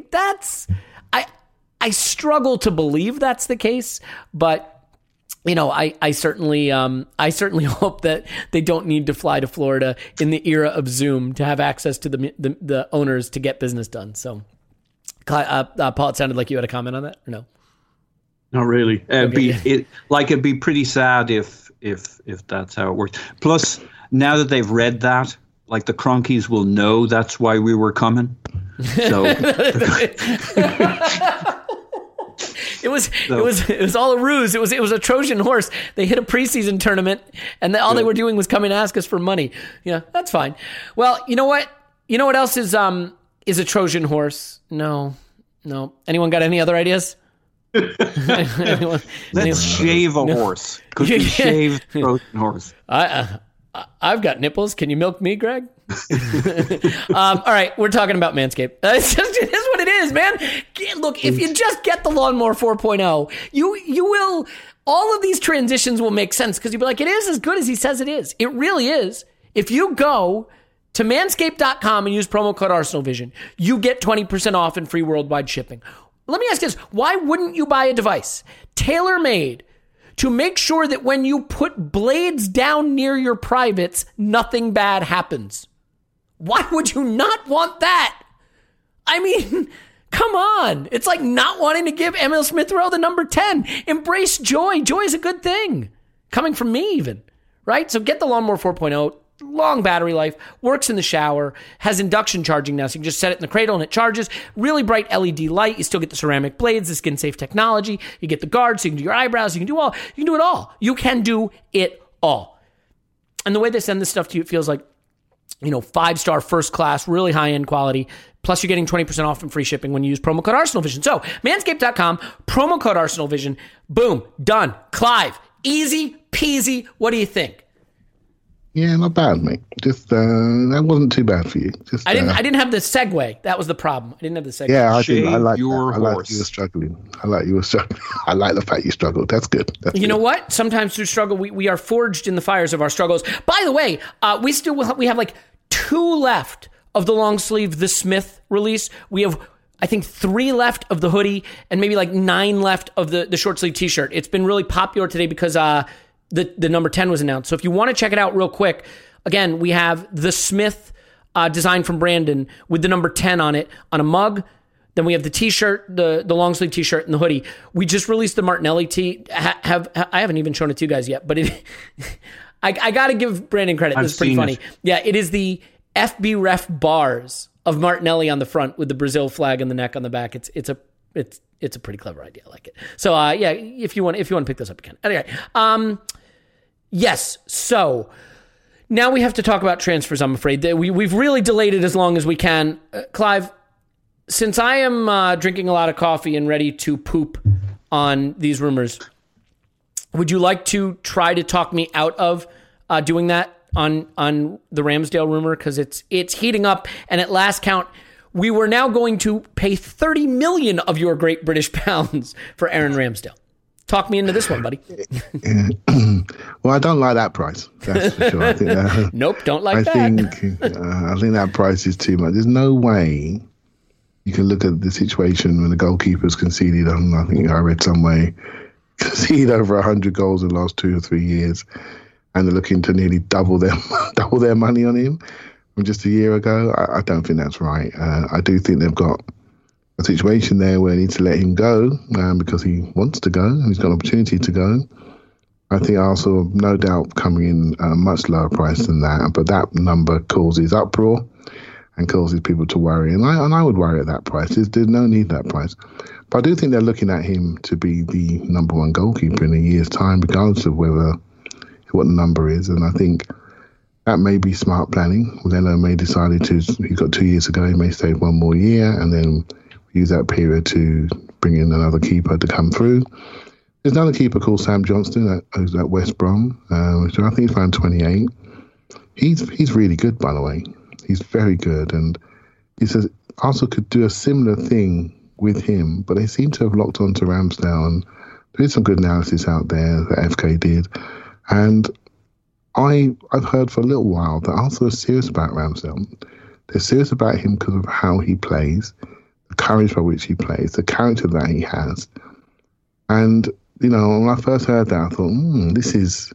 I struggle to believe that's the case, but I certainly hope that they don't need to fly to Florida in the era of Zoom to have access to the owners to get business done. So, Paul, it sounded like you had a comment on that, or no? Not really. It'd be pretty sad if that's how it works. Plus, now that they've read that, the Kroenkes will know that's why we were coming. So it was all a ruse. It was a Trojan horse. They hit a preseason tournament, and all they were doing was come and ask us for money. Yeah, that's fine. Well, you know what? You know what else is a Trojan horse? No. Anyone got any other ideas? Let's shave a horse. Could we shave the Trojan horse? I've got nipples. Can you milk me, Greg? All right, we're talking about Manscaped. It is what it is, man. Look, if you just get the Lawnmower 4.0, you will. All of these transitions will make sense because you'll be like, it is as good as he says it is. It really is. If you go to manscaped.com and use promo code ArsenalVision, you get 20% off and free worldwide shipping. Let me ask you this. Why wouldn't you buy a device tailor-made to make sure that when you put blades down near your privates, nothing bad happens? Why would you not want that? I mean, come on. It's like not wanting to give Emil Smith Rowe the number 10. Embrace joy. Joy is a good thing. coming from me even, right? So get the Lawnmower 4.0, long battery life, works in the shower, has induction charging now, so you can just set it in the cradle and it charges. Really bright LED light. You still get the ceramic blades, the skin safe technology. You get the guard, so you can do your eyebrows. You can do it all. You can do it all. And the way they send this stuff to you, it feels like, 5-star, first class, really high end quality. Plus, you're getting 20% off and free shipping when you use promo code ArsenalVision. So, Manscaped.com, promo code ArsenalVision. Boom, done. Clive, easy peasy. What do you think? Yeah, not bad, mate. Just that wasn't too bad for you. Just I didn't have the segue. That was the problem. I didn't have the segue. Yeah, I like your that. I like horse. you were struggling. I like the fact you struggled. That's good. You know what? Sometimes through struggle, we are forged in the fires of our struggles. By the way, we have like 2 left of the long sleeve The Smith release. We have, I think, 3 left of the hoodie and maybe like 9 left of the short sleeve t-shirt. It's been really popular today because the number 10 was announced. So if you want to check it out real quick, again, we have the Smith design from Brandon with the number 10 on it on a mug. Then we have the t-shirt, the long sleeve t-shirt and the hoodie. We just released the Martinelli tee. I haven't even shown it to you guys yet, but I got to give Brandon credit. This is pretty funny. Yeah, it is the FB Ref bars of Martinelli on the front with the Brazil flag on the neck on the back. It's a pretty clever idea. I like it. So yeah, if you want to pick this up, you can. Anyway, yes. So now we have to talk about transfers. I'm afraid that we've really delayed it as long as we can. Clive, since I am drinking a lot of coffee and ready to poop on these rumors, would you like to try to talk me out of doing that on the Ramsdale rumor? Because it's heating up, and at last count, we were now going to pay 30 million of your great British pounds for Aaron Ramsdale. Talk me into this one, buddy. Well, I don't like that price. That's for sure. I think nope, don't like that. I think that price is too much. There's no way you can look at the situation when the goalkeeper's conceded on, I think I read somewhere, conceded over 100 goals in the last 2 or 3 years, and they're looking to nearly double their money on him from just a year ago. I don't think that's right. I do think they've got a situation there where they need to let him go because he wants to go and he's got an opportunity to go. I think Arsenal, no doubt, coming in at a much lower price than that, but that number causes uproar and causes people to worry. And I would worry at that price. There's no need that price. But I do think they're looking at him to be the number 1 goalkeeper in a year's time, regardless of what the number is. And I think that may be smart planning. Leno may decide he got 2 years ago, he may stay 1 more year and then use that period to bring in another keeper to come through. There's another keeper called Sam Johnston who's at West Brom, which I think he's around 28. He's really good, by the way. He's very good. And he says Arsenal could do a similar thing with him, but they seem to have locked onto Ramsdale, and there is some good analysis out there that FK did. And I've heard for a little while that Arsenal is serious about Ramsdale. They're serious about him because of how he plays, the courage by which he plays, the character that he has. And, when I first heard that, I thought, this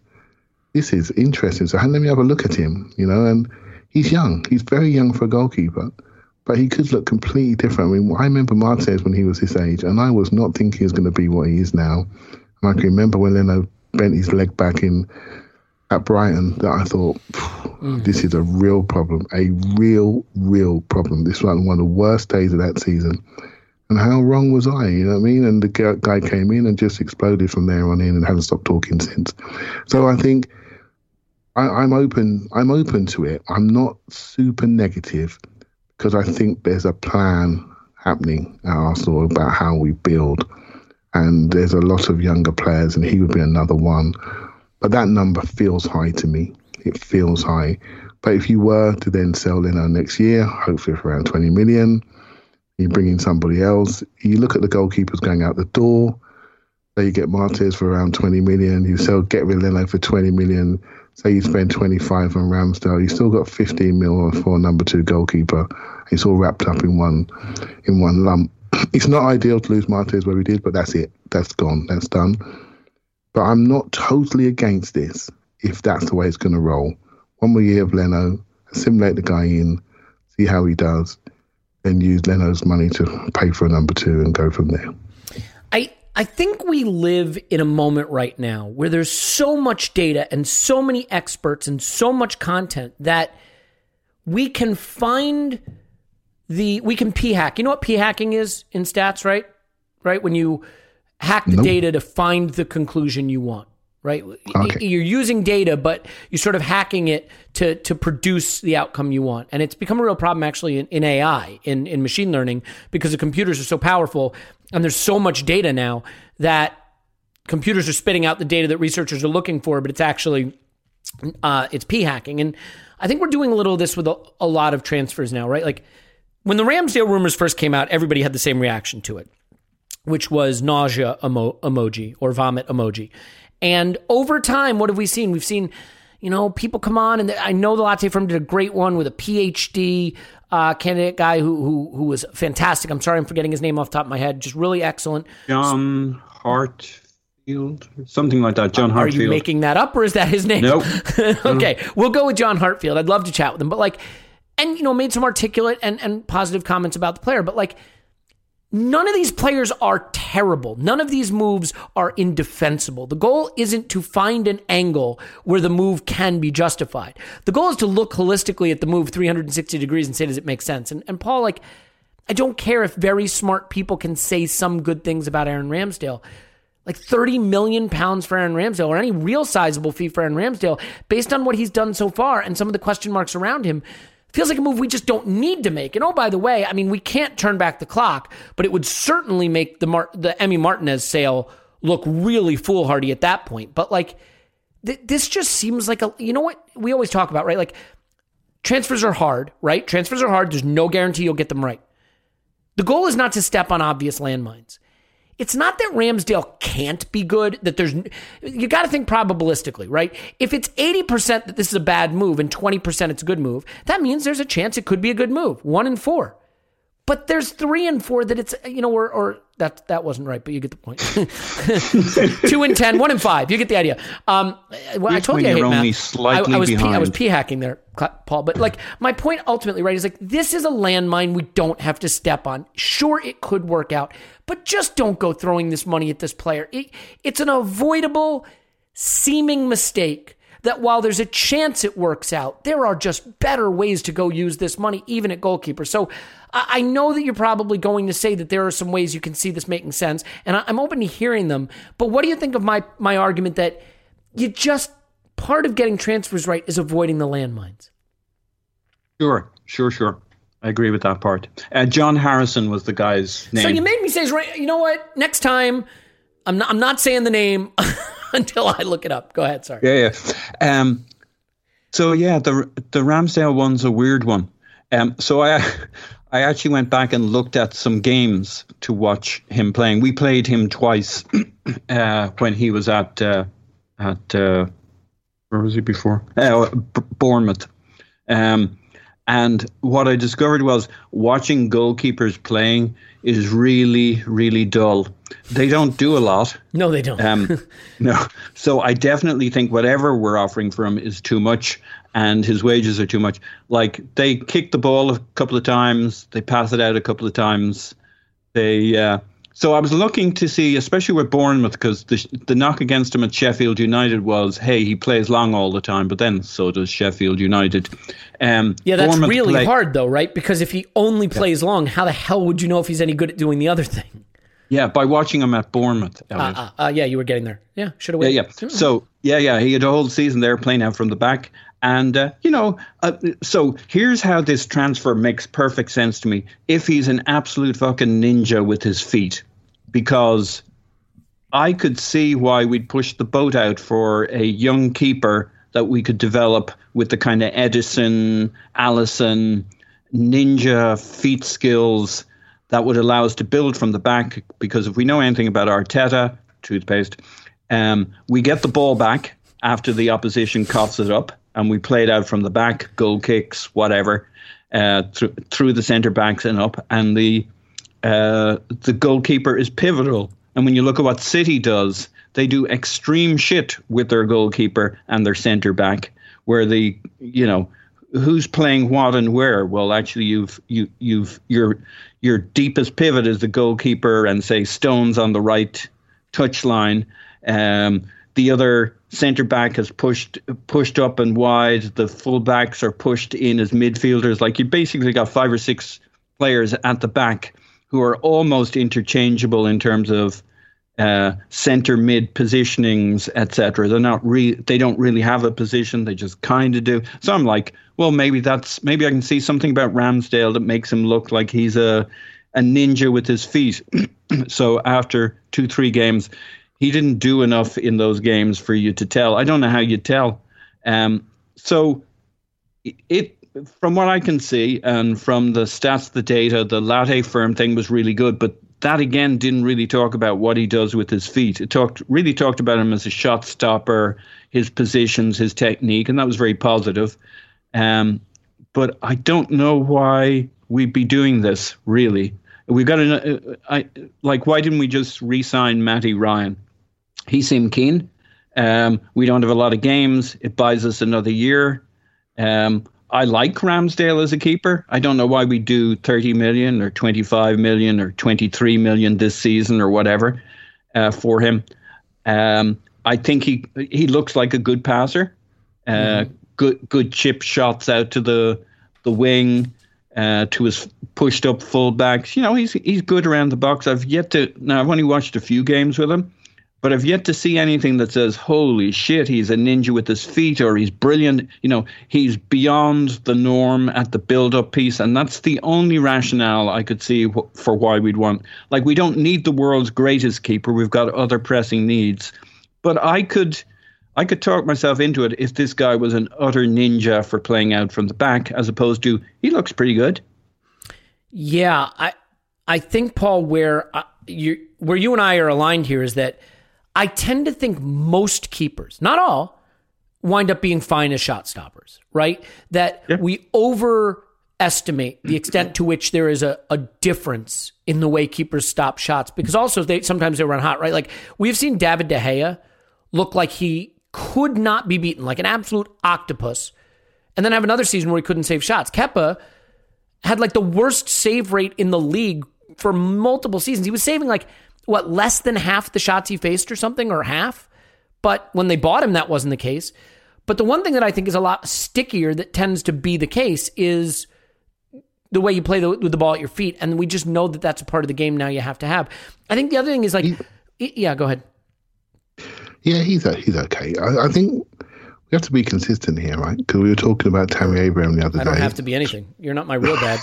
is interesting. So let me have a look at him, and he's young. He's very young for a goalkeeper, but he could look completely different. I mean, I remember Martinez when he was this age, and I was not thinking he was going to be what he is now. And I can remember when Leno bent his leg back in at Brighton, that I thought, this is a real problem, a real problem. This was one of the worst days of that season. And how wrong was I, you know what I mean? And the guy came in and just exploded from there on in and hasn't stopped talking since. So I think I'm open to it. I'm not super negative because I think there's a plan happening at Arsenal about how we build. And there's a lot of younger players, and he would be another one. But that number feels high to me. It feels high. But if you were to then sell Leno next year, hopefully for around 20 million, you bring in somebody else. You look at the goalkeepers going out the door. So you get Martinez for around 20 million. You get rid of Leno for 20 million. Say you spend 25 on Ramsdale. You still got 15 mil for a number 2 goalkeeper. It's all wrapped up in one lump. It's not ideal to lose Martinez where we did, but that's it. That's gone. That's done. But I'm not totally against this if that's the way it's going to roll. 1 more year of Leno, assimilate the guy in, see how he does, then use Leno's money to pay for a number 2 and go from there. I think we live in a moment right now where there's so much data and so many experts and so much content that we can we can p-hack. You know what p-hacking is in stats, right? Right? When you hack the data to find the conclusion you want, right? Okay. You're using data, but you're sort of hacking it to produce the outcome you want. And it's become a real problem actually in AI, in machine learning, because the computers are so powerful and there's so much data now that computers are spitting out the data that researchers are looking for, but it's actually, it's p-hacking. And I think we're doing a little of this with a lot of transfers now, right? Like when the Ramsdale rumors first came out, everybody had the same reaction to it, which was nausea emoji or vomit emoji. And over time, what have we seen? We've seen, people come on, and I know the Latte Firm did a great one with a PhD candidate guy who was fantastic. I'm sorry, I'm forgetting his name off the top of my head. Just really excellent. John Hartfield, something like that. John Hartfield. Are you making that up, or is that his name? Nope. Okay, we'll go with John Hartfield. I'd love to chat with him, but made some articulate and positive comments about the player, but none of these players are terrible. None of these moves are indefensible. The goal isn't to find an angle where the move can be justified. The goal is to look holistically at the move 360 degrees and say, does it make sense? And Paul, I don't care if very smart people can say some good things about Aaron Ramsdale. £30 million for Aaron Ramsdale, or any real sizable fee for Aaron Ramsdale, based on what he's done so far and some of the question marks around him, feels like a move we just don't need to make. And oh, by the way, we can't turn back the clock, but it would certainly make the Emi Martinez sale look really foolhardy at that point. But this just seems like what we always talk about, right? Transfers are hard, right? Transfers are hard. There's no guarantee you'll get them right. The goal is not to step on obvious landmines. It's not that Ramsdale can't be good, you got to think probabilistically, right? If it's 80% that this is a bad move and 20% it's a good move, that means there's a chance it could be a good move, 1 in 4. But there's 3 in 4 that it's, or that wasn't right, but you get the point. 2 in 10, 1 in 5, you get the idea. I told you I hate math. I was p-hacking there, Paul. But my point ultimately, right, is this is a landmine we don't have to step on. Sure, it could work out, but just don't go throwing this money at this player. It's an avoidable, seeming mistake that while there's a chance it works out, there are just better ways to go use this money, even at goalkeeper. So I know that you're probably going to say that there are some ways you can see this making sense, and I'm open to hearing them. But what do you think of my argument that part of getting transfers right is avoiding the landmines? Sure. I agree with that part. John Harrison was the guy's name. So you made me say, you know what? Next time, I'm not saying the name until I look it up. Go ahead. Sorry. Yeah. The Ramsdale one's a weird one. So I actually went back and looked at some games to watch him playing. We played him twice when he was at where was he before? Bournemouth. And what I discovered was watching goalkeepers playing is really, really dull. They don't do a lot. No, they don't. No. So I definitely think whatever we're offering for him is too much, and his wages are too much. They kick the ball a couple of times, they pass it out a couple of times. So I was looking to see, especially with Bournemouth, because the knock against him at Sheffield United was, hey, he plays long all the time, but then so does Sheffield United. That's Bournemouth really hard, though, right? Because if he only plays long, how the hell would you know if he's any good at doing the other thing? Yeah, by watching him at Bournemouth. You were getting there. Yeah, should have waited. Yeah. So, he had a whole season there playing out from the back. And, so here's how this transfer makes perfect sense to me. If he's an absolute fucking ninja with his feet, because I could see why we'd push the boat out for a young keeper that we could develop with the kind of Edison, Allison, ninja feet skills that would allow us to build from the back. Because if we know anything about Arteta, toothpaste, we get the ball back after the opposition coughs it up, and we play it out from the back, goal kicks, whatever, through the centre backs and up. And the goalkeeper is pivotal. And when you look at what City does, they do extreme shit with their goalkeeper and their centre back, where who's playing what and where. Well, actually, your deepest pivot is the goalkeeper, and say Stones on the right, touchline. The other centre back has pushed up and wide. The full backs are pushed in as midfielders. Like, you basically got 5 or 6 players at the back who are almost interchangeable in terms of centre mid positionings, etc. They don't really have a position. They just kind of do. So I'm like, well, maybe I can see something about Ramsdale that makes him look like he's a ninja with his feet. So after 2-3 games, he didn't do enough in those games for you to tell. I don't know how you tell. So from what I can see, and from the stats, the data, the latte firm thing was really good, but that again didn't really talk about what he does with his feet. It really talked about him as a shot stopper, his positions, his technique, and that was very positive. But I don't know why we'd be doing this, really. We've got why didn't we just re-sign Matty Ryan? He seemed keen. We don't have a lot of games. It buys us another year. I like Ramsdale as a keeper. I don't know why we do 30 million or 25 million or 23 million this season or whatever for him. I think he looks like a good passer. Good chip shots out to the wing, to his pushed up fullbacks. You know, he's good around the box. I've only watched a few games with him, but I've yet to see anything that says, holy shit, he's a ninja with his feet, or he's brilliant. You know, he's beyond the norm at the build-up piece. And that's the only rationale I could see for why we'd want. Like, we don't need the world's greatest keeper. We've got other pressing needs. But I could talk myself into it if this guy was an utter ninja for playing out from the back, as opposed to, he looks pretty good. Yeah, I think, Paul, where you and I are aligned here is that I tend to think most keepers, not all, wind up being fine as shot stoppers, right? That we overestimate the extent to which there is a difference in the way keepers stop shots, because also sometimes they run hot, right? Like, we've seen David De Gea look like he could not be beaten, like an absolute octopus, and then have another season where he couldn't save shots. Kepa had like the worst save rate in the league for multiple seasons. He was saving less than half the shots he faced or something, or half. But when they bought him, that wasn't the case. But the one thing that I think is a lot stickier that tends to be the case is the way you play with the ball at your feet. And we just know that that's a part of the game now you have to have. I think the other thing is go ahead. Yeah, he's okay. I think we have to be consistent here, right? Because we were talking about Tammy Abraham the other day. I don't have to be anything. You're not my real dad.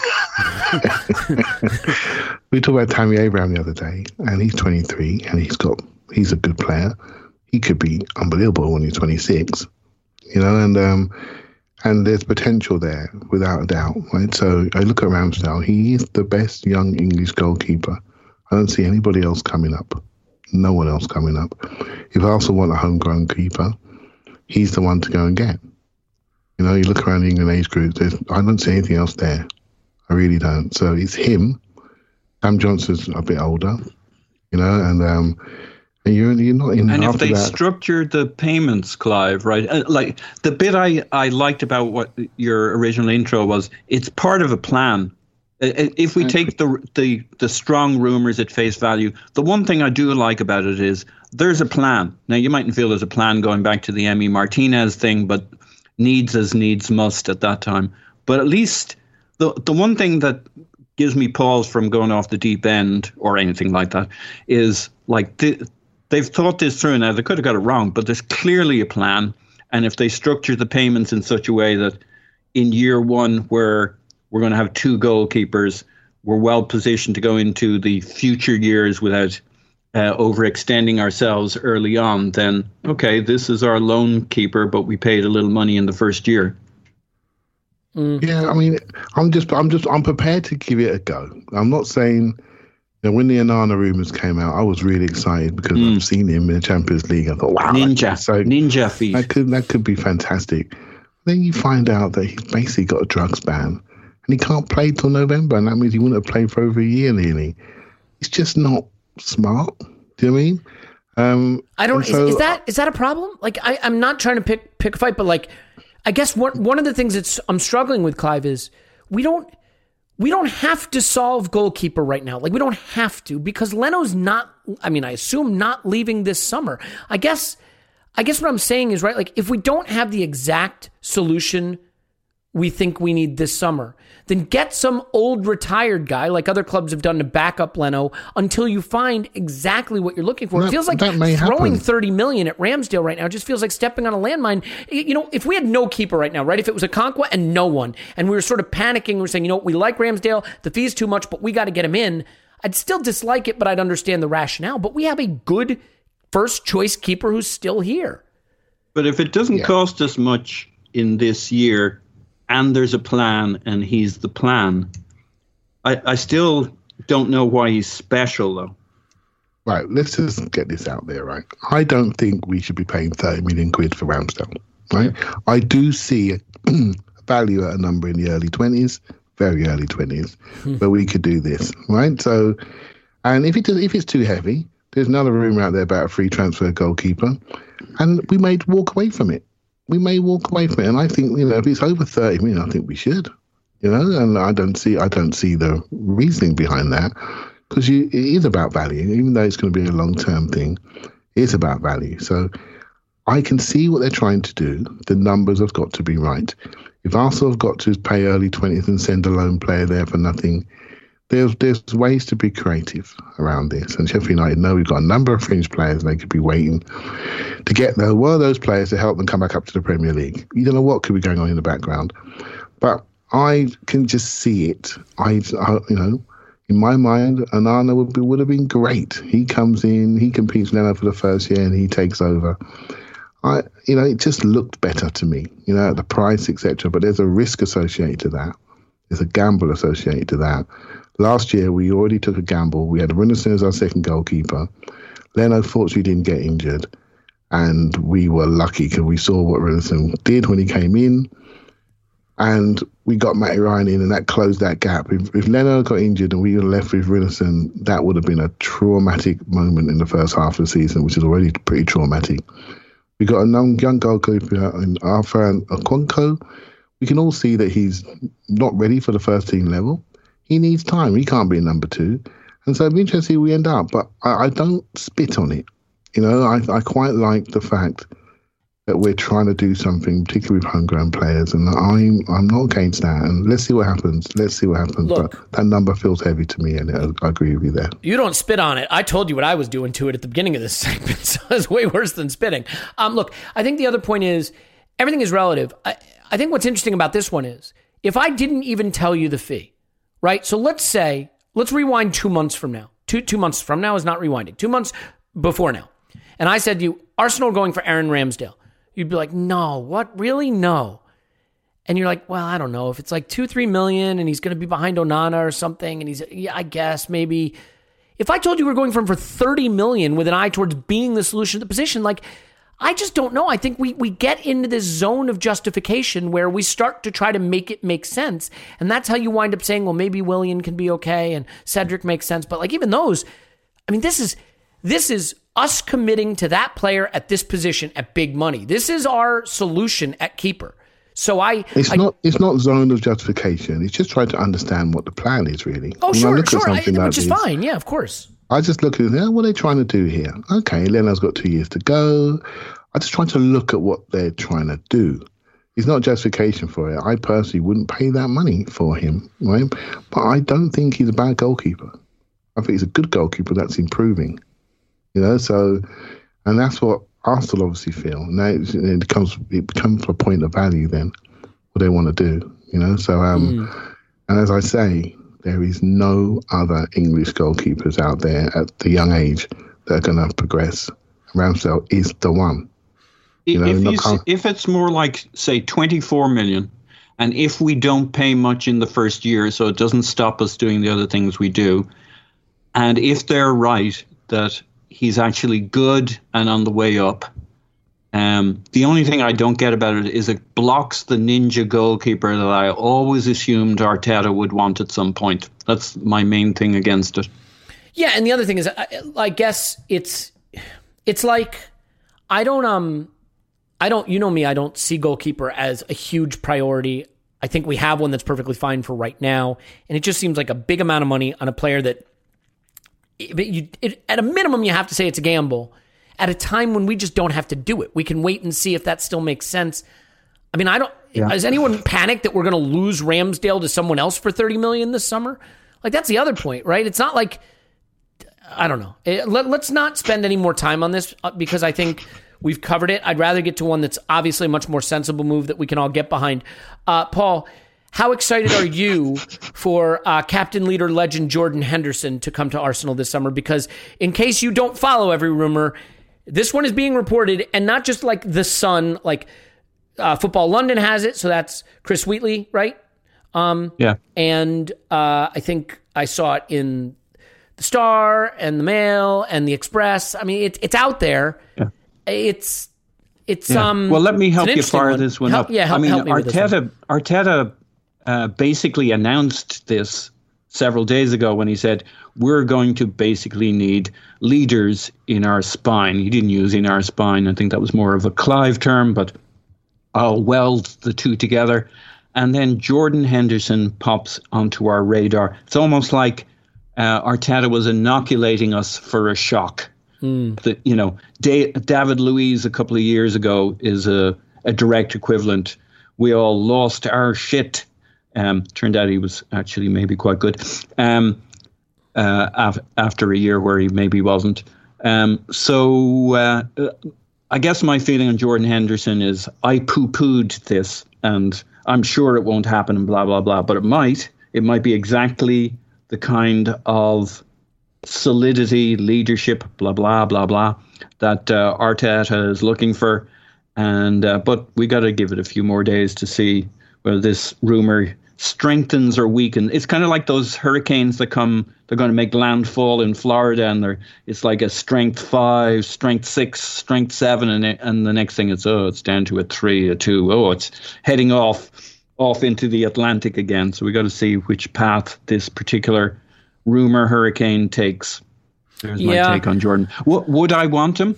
We talked about Tammy Abraham the other day, and he's 23, and he's a good player. He could be unbelievable when he's 26, you know, and there's potential there without a doubt, right? So I look at Ramsdale. He is the best young English goalkeeper. I don't see anybody else coming up. No one else coming up. If Arsenal want a homegrown keeper, he's the one to go and get. You know, you look around the England age group, I don't see anything else there. I really don't. So it's him. Sam Johnson's a bit older, you know, and you're not in. And if they structure the payments, Clive, right? Like, the bit I liked about what your original intro was, it's part of a plan. If we take the strong rumours at face value, the one thing I do like about it is there's a plan. Now, you mightn't feel there's a plan going back to the Emi Martinez thing, but needs as needs must at that time. But at least the one thing that gives me pause from going off the deep end or anything like that is, like, they've thought this through. Now, they could have got it wrong, but there's clearly a plan. And if they structure the payments in such a way that in year one, where we're going to have 2 goalkeepers, we're well positioned to go into the future years without overextending ourselves early on, then, okay, this is our lone keeper, but we paid a little money in the first year. Yeah, I mean, I'm prepared to give it a go. I'm not saying, you know, when the Onana rumours came out, I was really excited because I've seen him in the Champions League. I thought, wow, ninja feet. That could be fantastic. Then you find out that he's basically got a drugs ban and he can't play till November, and that means he wouldn't have played for over a year nearly. It's just not smart. Do you know what I mean? I don't. Is that a problem? Like, I'm not trying to pick a fight, but like, I guess one of the things I'm struggling with, Clive, is we don't we don't have to solve goalkeeper right now. Like, we don't have to, because Leno's not, I assume not leaving this summer. I guess what I'm saying is, right, like, if we don't have the exact solution we think we need this summer, then get some old retired guy like other clubs have done to back up Leno until you find exactly what you're looking for. It feels like throwing 30 million at Ramsdale right now just feels like stepping on a landmine. You know, if we had no keeper right now, right, if it was a Okonkwo and no one, and we were sort of panicking, we were saying, you know, we like Ramsdale, the fee's too much, but we got to get him in, I'd still dislike it, but I'd understand the rationale. But we have a good first choice keeper who's still here. But if it doesn't cost us much in this year, and there's a plan, and he's the plan, I still don't know why he's special, though. Right, let's just get this out there, right? I don't think we should be paying 30 million quid for Ramsdale, right? I do see a value at a number in the early 20s, very early 20s, where we could do this, right? So, and if it's too heavy, there's another rumour out there about a free transfer goalkeeper, and we may walk away from it. We may walk away from it, and I think, you know, if it's over 30 million, I think we should, you know. And I don't see the reasoning behind that, because it is about value, even though it's going to be a long-term thing. It's about value. So I can see what they're trying to do. The numbers have got to be right. If Arsenal have got to pay early 20s and send a lone player there for nothing, there's ways to be creative around this. And Sheffield United know we've got a number of fringe players, and they could be waiting to get one of those players to help them come back up to the Premier League. You don't know what could be going on in the background. But I can just see it. I you know, in my mind, Onana would have been great. He comes in, he competes Leno for the first year, and he takes over. It just looked better to me, you know, at the price, etc. But there's a risk associated to that. There's a gamble associated to that. Last year, we already took a gamble. We had Runarsson as our second goalkeeper. Leno fortunately didn't get injured, and we were lucky because we saw what Runarsson did when he came in, and we got Matty Ryan in, and that closed that gap. If Leno got injured and we were left with Runarsson, that would have been a traumatic moment in the first half of the season, which is already pretty traumatic. We got a young goalkeeper in Arthur Okonkwo. We can all see that he's not ready for the first team level. He needs time. He can't be a number two. And so it'd be interesting to see where we end up. But I don't spit on it. You know, I quite like the fact that we're trying to do something, particularly with homegrown players. And I'm not against that. And let's see what happens. Look, but that number feels heavy to me, and I agree with you there. You don't spit on it. I told you what I was doing to it at the beginning of this segment, so it's way worse than spitting. Look, I think the other point is everything is relative. I think what's interesting about this one is if I didn't even tell you the fee, right? So let's rewind 2 months from now. Two months from now is not rewinding. 2 months before now. And I said to you, Arsenal going for Aaron Ramsdale. You'd be like, no, what? Really? No. And you're like, well, I don't know. If it's like 2-3 million and he's going to be behind Onana or something, and I guess maybe. If I told you we're going for him for 30 million with an eye towards being the solution to the position, like, I just don't know. I think we get into this zone of justification where we start to try to make it make sense. And that's how you wind up saying, well, maybe Willian can be okay and Cedric makes sense. But like even those, I mean, this is us committing to that player at this position at big money. This is our solution at keeper. So it's not zone of justification. It's just trying to understand what the plan is really. Oh, sure. Which is fine. Yeah, of course. I just look at what are they trying to do here? Okay, Leno's got 2 years to go. I just try to look at what they're trying to do. It's not justification for it. I personally wouldn't pay that money for him, right? But I don't think he's a bad goalkeeper. I think he's a good goalkeeper that's improving. You know, so, and that's what Arsenal obviously feel. Now it becomes a point of value then, what they want to do. You know, so and as I say, there is no other English goalkeepers out there at the young age that are going to progress. Ramsdale is the one. If it's more like, say, 24 million, and if we don't pay much in the first year, so it doesn't stop us doing the other things we do, and if they're right that he's actually good and on the way up, the only thing I don't get about it is it blocks the ninja goalkeeper that I always assumed Arteta would want at some point. That's my main thing against it. Yeah, and the other thing is, I guess it's like I don't, you know me, I don't see goalkeeper as a huge priority. I think we have one that's perfectly fine for right now. And it just seems like a big amount of money on a player that, at a minimum, you have to say it's a gamble at a time when we just don't have to do it. We can wait and see if that still makes sense. I mean, Has anyone panicked that we're going to lose Ramsdale to someone else for $30 million this summer? Like, that's the other point, right? It's not like, I don't know. Let's not spend any more time on this because I think we've covered it. I'd rather get to one that's obviously a much more sensible move that we can all get behind. Paul, how excited are you for captain, leader, legend Jordan Henderson to come to Arsenal this summer? Because in case you don't follow every rumor, this one is being reported, and not just like The Sun, like Football London has it, so that's Chris Wheatley, right? Yeah. And I think I saw it in The Star and The Mail and The Express. I mean, it's out there. Yeah. It's well, let me help you fire this one up. Yeah, help me with this one. Arteta basically announced this several days ago when he said, we're going to basically need leaders in our spine. He didn't use in our spine. I think that was more of a Clive term, but I'll weld the two together. And then Jordan Henderson pops onto our radar. It's almost like Arteta was inoculating us for a shock. That, you know, David Luiz a couple of years ago is a direct equivalent. We all lost our shit. Turned out he was actually maybe quite good after a year where he maybe wasn't. So I guess my feeling on Jordan Henderson is I poo-pooed this and I'm sure it won't happen and blah, blah, blah. But it might. It might be exactly the kind of solidity, leadership, blah, blah, blah, blah, that Arteta is looking for. And but we got to give it a few more days to see whether this rumor strengthens or weakens. It's kind of like those hurricanes that come, they're going to make landfall in Florida, and it's like a strength 5, strength 6, strength 7, and the next thing it's down to a 3, a 2. It's heading off into the Atlantic again. So we got to see which path this particular rumor hurricane takes. There's my take on Jordan. Would I want him?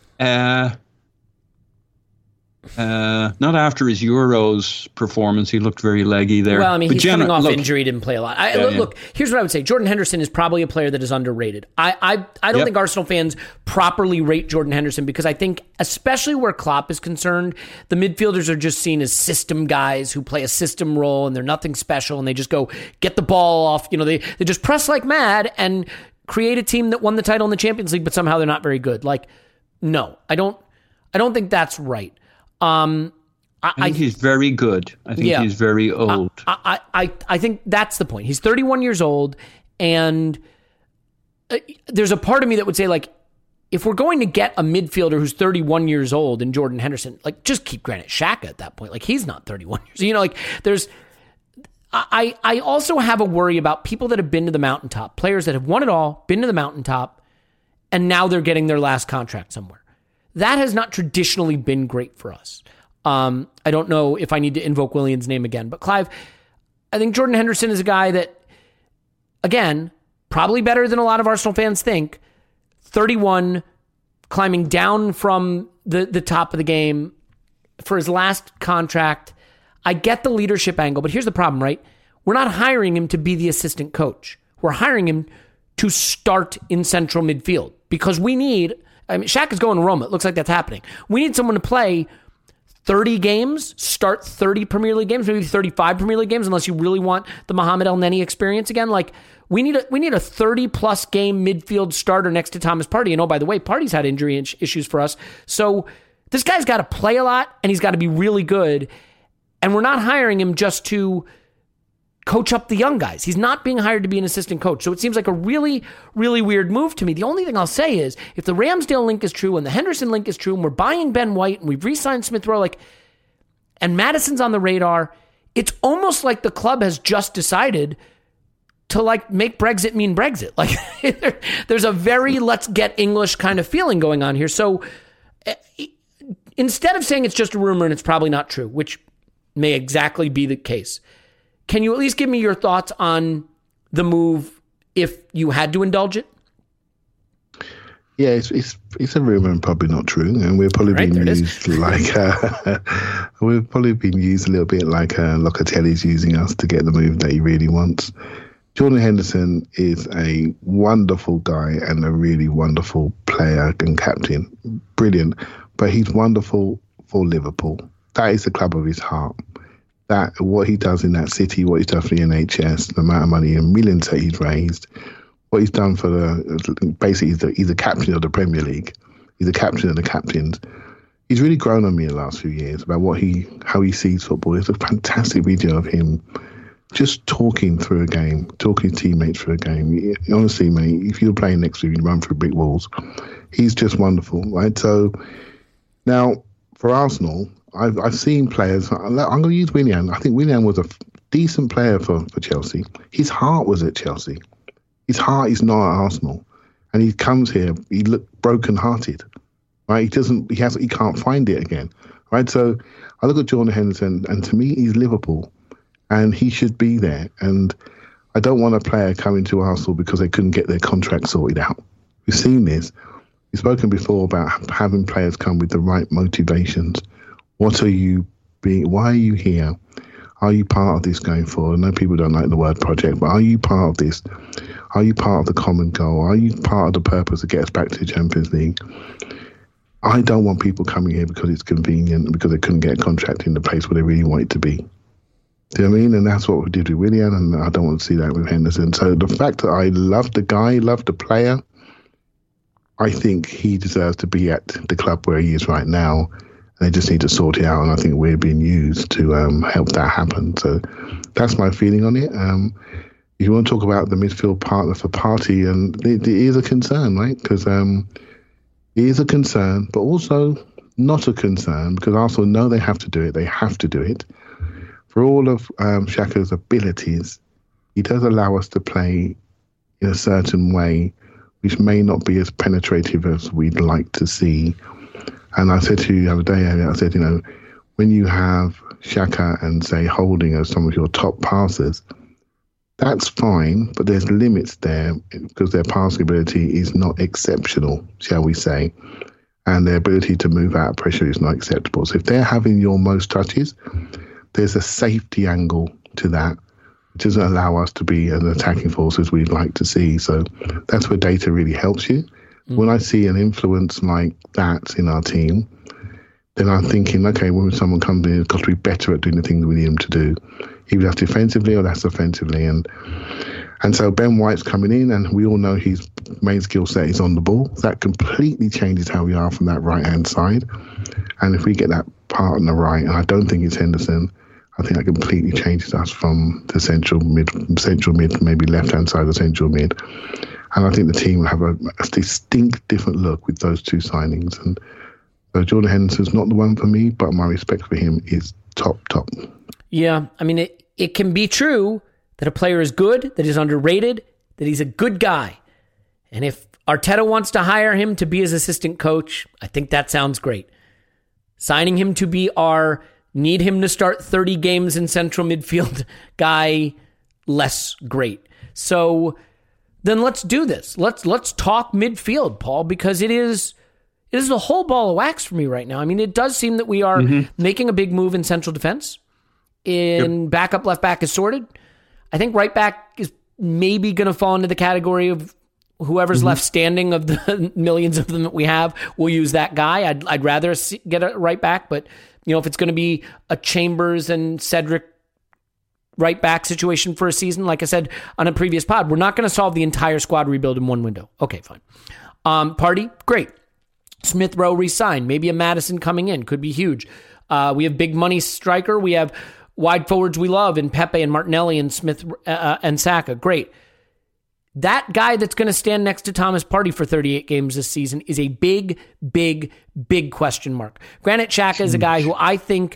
Not after his Euros performance. He looked very leggy there. Well, I mean, he's coming off injury, didn't play a lot. Look, here's what I would say. Jordan Henderson is probably a player that is underrated. I don't think Arsenal fans properly rate Jordan Henderson because I think, especially where Klopp is concerned, the midfielders are just seen as system guys who play a system role and they're nothing special and they just go get the ball off. You know, they just press like mad and create a team that won the title in the Champions League, but somehow they're not very good. Like, no, I don't think that's right. I think he's very good. I think he's very old. I think that's the point. He's 31 years old, and there's a part of me that would say, like, if we're going to get a midfielder who's 31 years old in Jordan Henderson, like, just keep Granit Xhaka at that point. Like, he's not 31 years. You know, like, there's... I also have a worry about people that have been to the mountaintop, players that have won it all, been to the mountaintop, and now they're getting their last contract somewhere. That has not traditionally been great for us. I don't know if I need to invoke Willian's name again, but Clive, I think Jordan Henderson is a guy that, again, probably better than a lot of Arsenal fans think. 31, climbing down from the top of the game for his last contract. I get the leadership angle, but here's the problem, right? We're not hiring him to be the assistant coach. We're hiring him to start in central midfield because we need... I mean, Shaq is going to Roma. It looks like that's happening. We need someone to play 30 games, start 30 Premier League games, maybe 35 Premier League games, unless you really want the Mohamed El Neni experience again. Like, we need a 30-plus game midfield starter next to Thomas Partey. And, oh, by the way, Partey's had injury issues for us. So this guy's got to play a lot, and he's got to be really good. And we're not hiring him just to coach up the young guys. He's not being hired to be an assistant coach. So it seems like a really, really weird move to me. The only thing I'll say is if the Ramsdale link is true and the Henderson link is true and we're buying Ben White and we've re-signed Smith Rowe, like, and Maddison's on the radar, it's almost like the club has just decided to, like, make Brexit mean Brexit. Like, there's a very let's get English kind of feeling going on here. So instead of saying it's just a rumor and it's probably not true, which may exactly be the case, can you at least give me your thoughts on the move if you had to indulge it? Yeah, it's a rumor and probably not true, and we're probably being used like we've probably been used a little bit like Locatelli's using us to get the move that he really wants. Jordan Henderson is a wonderful guy and a really wonderful player and captain, brilliant. But he's wonderful for Liverpool. That is the club of his heart. That what he does in that city, what he's done for the NHS, the amount of money and millions that he's raised. What he's done for basically he's the captain of the Premier League. He's the captain of the captains. He's really grown on me in the last few years about how he sees football. There's a fantastic video of him just talking through a game, talking to teammates through a game. Honestly, mate, if you're playing next to him, you run through brick walls. He's just wonderful, right? So now for Arsenal, I've seen players. I'm going to use Willian. I think Willian was a decent player for Chelsea. His heart was at Chelsea. His heart is not at Arsenal, and he comes here. He looked broken-hearted, right? He can't find it again, right? So I look at Jordan Henderson, and to me, he's Liverpool, and he should be there. And I don't want a player coming to Arsenal because they couldn't get their contract sorted out. We've seen this. We've spoken before about having players come with the right motivations. Why are you here? Are you part of this going forward? I know people don't like the word project, but are you part of this? Are you part of the common goal? Are you part of the purpose to get us back to the Champions League? I don't want people coming here because it's convenient and because they couldn't get a contract in the place where they really want it to be. Do you know what I mean? And that's what we did with Willian, and I don't want to see that with Henderson. So the fact that I love the guy, love the player, I think he deserves to be at the club where he is right now. They just need to sort it out, and I think we're being used to help that happen. So that's my feeling on it. If you want to talk about the midfield partner for Partey, and it is a concern, right? Because it is a concern, but also not a concern because Arsenal know they have to do it. They have to do it. For all of Xhaka's abilities, he does allow us to play in a certain way, which may not be as penetrative as we'd like to see. And I said to you the other day, I said, when you have Xhaka and, say, Holding as some of your top passers, that's fine, but there's limits there because their passing ability is not exceptional, shall we say, and their ability to move out of pressure is not acceptable. So if they're having your most touches, there's a safety angle to that, which doesn't allow us to be an attacking force as we'd like to see. So that's where data really helps you. When I see an influence like that in our team, then I'm thinking, okay, when someone comes in, it's got to be better at doing the things we need him to do. Either that's defensively or that's offensively. And so Ben White's coming in, and we all know his main skill set is on the ball. That completely changes how we are from that right-hand side. And if we get that part on the right, and I don't think it's Henderson, I think that completely changes us from the central mid, maybe left-hand side of the central mid. And I think the team will have a distinct different look with those two signings. And so Jordan Henderson's not the one for me, but my respect for him is top. Yeah, I mean, it can be true that a player is good, that he's underrated, that he's a good guy. And if Arteta wants to hire him to be his assistant coach, I think that sounds great. Signing him to be our need him to start 30 games in central midfield guy, less great. So then let's do this. Let's talk midfield, Paul, because it is the whole ball of wax for me right now. I mean, it does seem that we are making a big move in central defense. Backup left back is sorted. I think right back is maybe going to fall into the category of whoever's left standing of the millions of them that we have. We'll use that guy. I'd rather get a right back, but if it's going to be a Chambers and Cedric right back situation for a season, like I said on a previous pod, we're not going to solve the entire squad rebuild in one window. Okay, fine. Partey, great. Smith Rowe re-signed. Maybe a Madison coming in. Could be huge. We have big money striker. We have wide forwards we love in Pepe and Martinelli and Smith and Saka. Great. That guy that's going to stand next to Thomas Partey for 38 games this season is a big, big, big question mark. Granit Xhaka is a guy who I think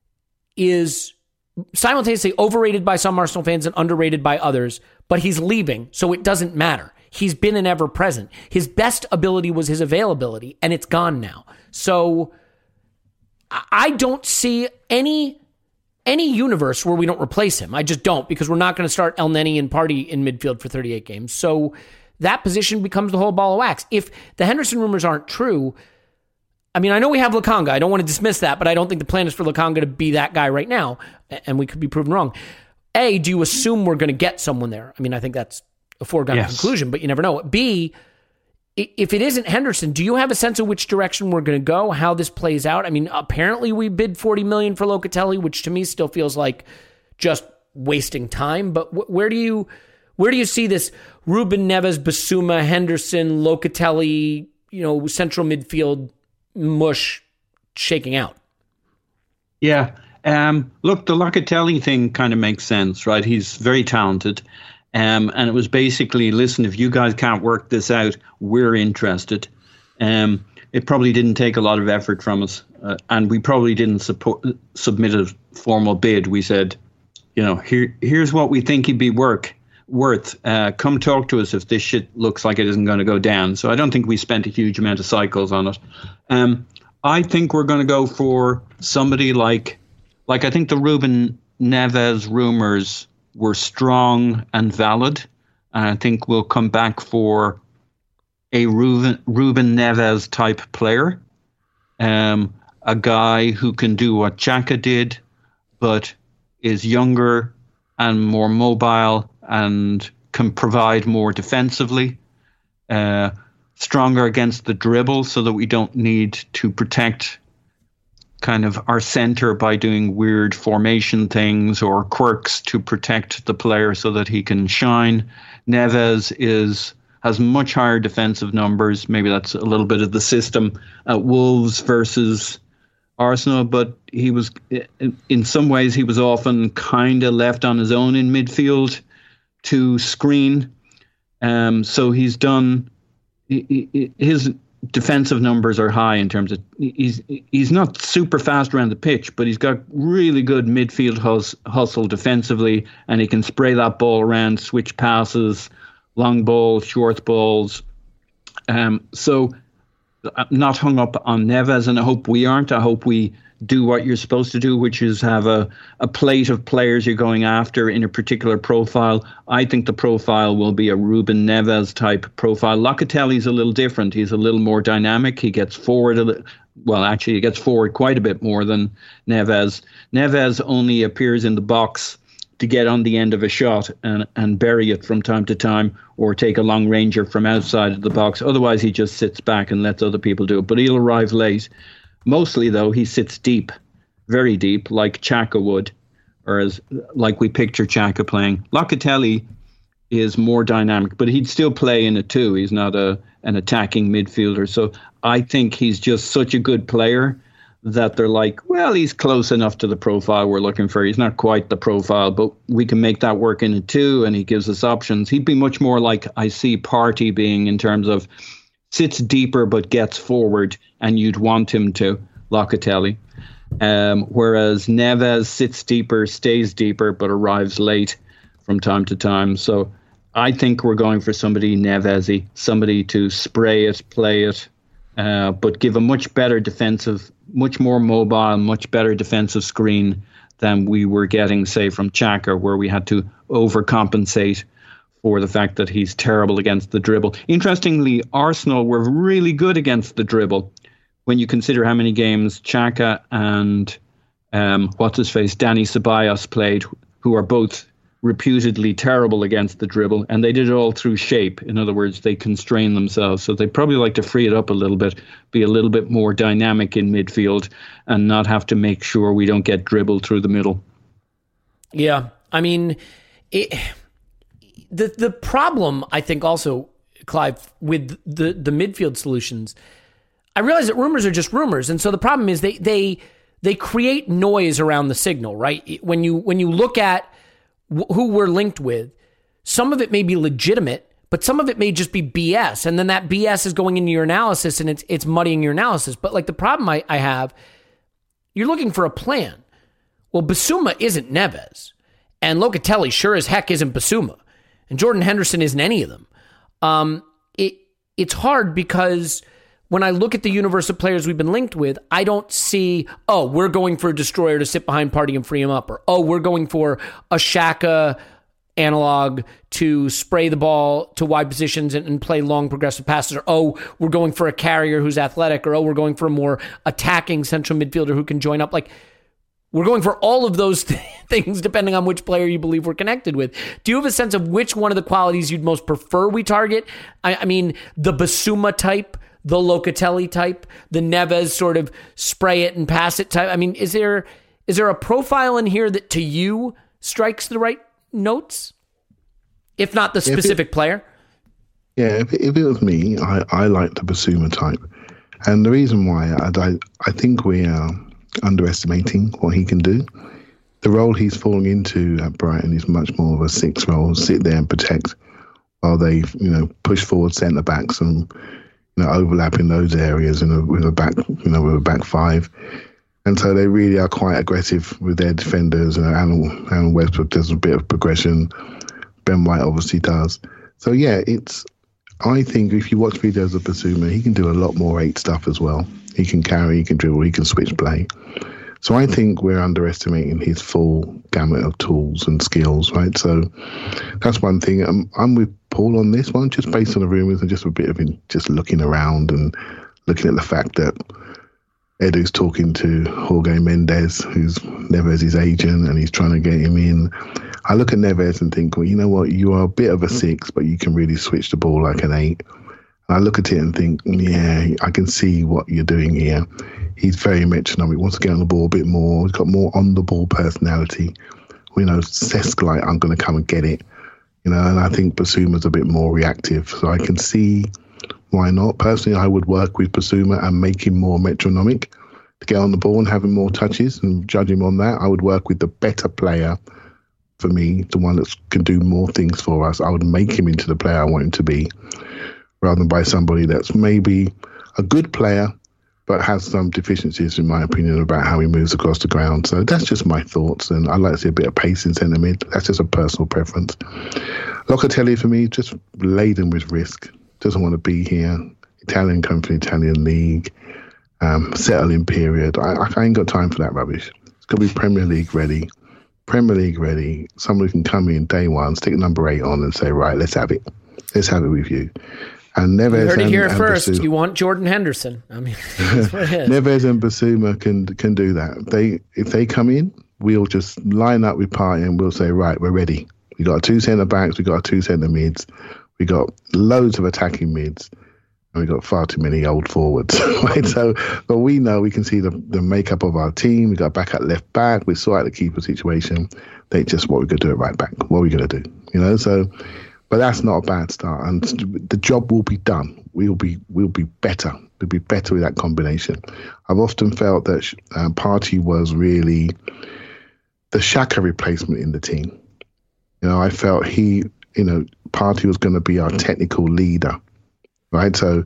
is simultaneously overrated by some Arsenal fans and underrated by others, but he's leaving, so it doesn't matter. He's been an ever-present. His best ability was his availability, and it's gone now. So I don't see any universe where we don't replace him. I just don't, because we're not going to start El Neni and Partey in midfield for 38 games. So that position becomes the whole ball of wax. If the Henderson rumors aren't true, I mean, I know we have Lokonga. I don't want to dismiss that, but I don't think the plan is for Lokonga to be that guy right now, and we could be proven wrong. A, do you assume we're going to get someone there? I mean, I think that's a foregone conclusion, but you never know. B, if it isn't Henderson, do you have a sense of which direction we're going to go, how this plays out? I mean, apparently we bid $40 million for Locatelli, which to me still feels like just wasting time. But where do you see this Ruben Neves, Bissouma, Henderson, Locatelli, central midfield mush shaking out? Yeah. Look, the Locatelli thing kind of makes sense, right? He's very talented. And it was basically, listen, if you guys can't work this out, we're interested. It probably didn't take a lot of effort from us. And we probably didn't submit a formal bid. We said, here's what we think he'd be worth. Come talk to us if this shit looks like it isn't going to go down. So I don't think we spent a huge amount of cycles on it. I think we're going to go for somebody like I think the Ruben Neves rumors were strong and valid. And I think we'll come back for a Ruben Neves type player. A guy who can do what Xhaka did, but is younger and more mobile and can provide more defensively, stronger against the dribble so that we don't need to protect kind of our center by doing weird formation things or quirks to protect the player so that he can shine. Neves has much higher defensive numbers. Maybe that's a little bit of the system at Wolves versus Arsenal, but he was, in some ways, he was often kind of left on his own in midfield to screen. So he's done, his defensive numbers are high in terms of, he's not super fast around the pitch, but he's got really good midfield hustle defensively, and he can spray that ball around, switch passes, long balls, short balls. So I'm not hung up on Neves, and I hope we aren't. I hope we do what you're supposed to do, which is have a plate of players you're going after in a particular profile. I think the profile will be a Ruben Neves type profile. Locatelli's a little different. He's a little more dynamic. He gets forward he gets forward quite a bit more than Neves. Neves only appears in the box to get on the end of a shot and bury it from time to time, or take a long ranger from outside of the box. Otherwise, he just sits back and lets other people do it. But he'll arrive late. Mostly, though, he sits deep, very deep, like Xhaka would, or like we picture Xhaka playing. Locatelli is more dynamic, but he'd still play in a two. He's not an attacking midfielder. So I think he's just such a good player that they're like, well, he's close enough to the profile we're looking for. He's not quite the profile, but we can make that work in a two, and he gives us options. He'd be much more like I see Partey being, in terms of sits deeper but gets forward, and you'd want him to, Locatelli. Whereas Neves sits deeper, stays deeper, but arrives late from time to time. So I think we're going for somebody Neves-y, somebody to spray it, play it, but give a much better defensive, much more mobile, much better defensive screen than we were getting, say, from Xhaka, where we had to overcompensate for the fact that he's terrible against the dribble. Interestingly, Arsenal were really good against the dribble when you consider how many games Xhaka and Danny Ceballos played, who are both reputedly terrible against the dribble, and they did it all through shape. In other words, they constrain themselves. So they probably like to free it up a little bit, be a little bit more dynamic in midfield, and not have to make sure we don't get dribbled through the middle. Yeah, I mean, the problem, I think also, Clive, with the midfield solutions, I realize that rumors are just rumors, and so the problem is they create noise around the signal, right? When you look at who we're linked with, some of it may be legitimate, but some of it may just be BS, and then that BS is going into your analysis, and it's muddying your analysis. But like the problem I have, you're looking for a plan. Well, Bissouma isn't Neves, and Locatelli sure as heck isn't Bissouma, and Jordan Henderson isn't any of them. It's hard because when I look at the universe of players we've been linked with, I don't see, we're going for a destroyer to sit behind Partey and free him up, or, we're going for a Xhaka analog to spray the ball to wide positions and play long progressive passes, or, oh, we're going for a carrier who's athletic, or, oh, we're going for a more attacking central midfielder who can join up. Like, we're going for all of those things depending on which player you believe we're connected with. Do you have a sense of which one of the qualities you'd most prefer we target? I mean, the Basuma type, the Locatelli type, the Neves sort of spray it and pass it type. I mean, is there a profile in here that to you strikes the right notes, if not the specific player? Yeah, if it was me, I like the Basuma type. And the reason why, I think we are underestimating what he can do. The role he's falling into at Brighton is much more of a 6 role, sit there and protect while they, push forward centre backs and overlap in those areas with a back 5. And so they really are quite aggressive with their defenders. Alan Westbrook does a bit of progression. Ben White obviously does. So yeah, I think if you watch videos of Basuma, he can do a lot more 8 stuff as well. He can carry, he can dribble, he can switch play. So I think we're underestimating his full gamut of tools and skills, right? So that's one thing. I'm with Paul on this one, just based on the rumours and just a bit of just looking around and looking at the fact that Edu's talking to Jorge Mendes, who's Neves' agent, and he's trying to get him in. I look at Neves and think, well, you know what? You are a bit of a 6, but you can really switch the ball like an 8. I look at it and think, yeah, I can see what you're doing here. He's very metronomic. He wants to get on the ball a bit more. He's got more on-the-ball personality. Cesc like, I'm going to come and get it. And I think Basuma's a bit more reactive. So I can see why not. Personally, I would work with Basuma and make him more metronomic to get on the ball and have him more touches and judge him on that. I would work with the better player for me, the one that can do more things for us. I would make him into the player I want him to be, rather than by somebody that's maybe a good player, but has some deficiencies, in my opinion, about how he moves across the ground. So that's just my thoughts, and I'd like to see a bit of pace in centre mid. That's just a personal preference. Locatelli, for me, just laden with risk. Doesn't want to be here. Italian come from the Italian league. Settling period. I ain't got time for that rubbish. It's got to be Premier League ready. Premier League ready. Somebody can come in day one, stick number 8 on and say, right, let's have it. Let's have it with you. And Neves, you heard it here first. Basuma, you want Jordan Henderson. I mean, that's what it is. Neves and Basuma can do that. If they come in, we'll just line up with Partey and we'll say, right, we're ready. We got our 2 centre backs, we got our 2 centre mids, we got loads of attacking mids, and we got far too many old forwards. Right? So, but we know we can see the makeup of our team. We got back at left back. We saw out the keeper situation. They just what we're going to do at right back. What are we going to do? So. But that's not a bad start, and the job will be done. We'll be better. We'll be better with that combination. I've often felt that Partey was really the Xhaka replacement in the team. I felt Partey was going to be our technical leader, right? So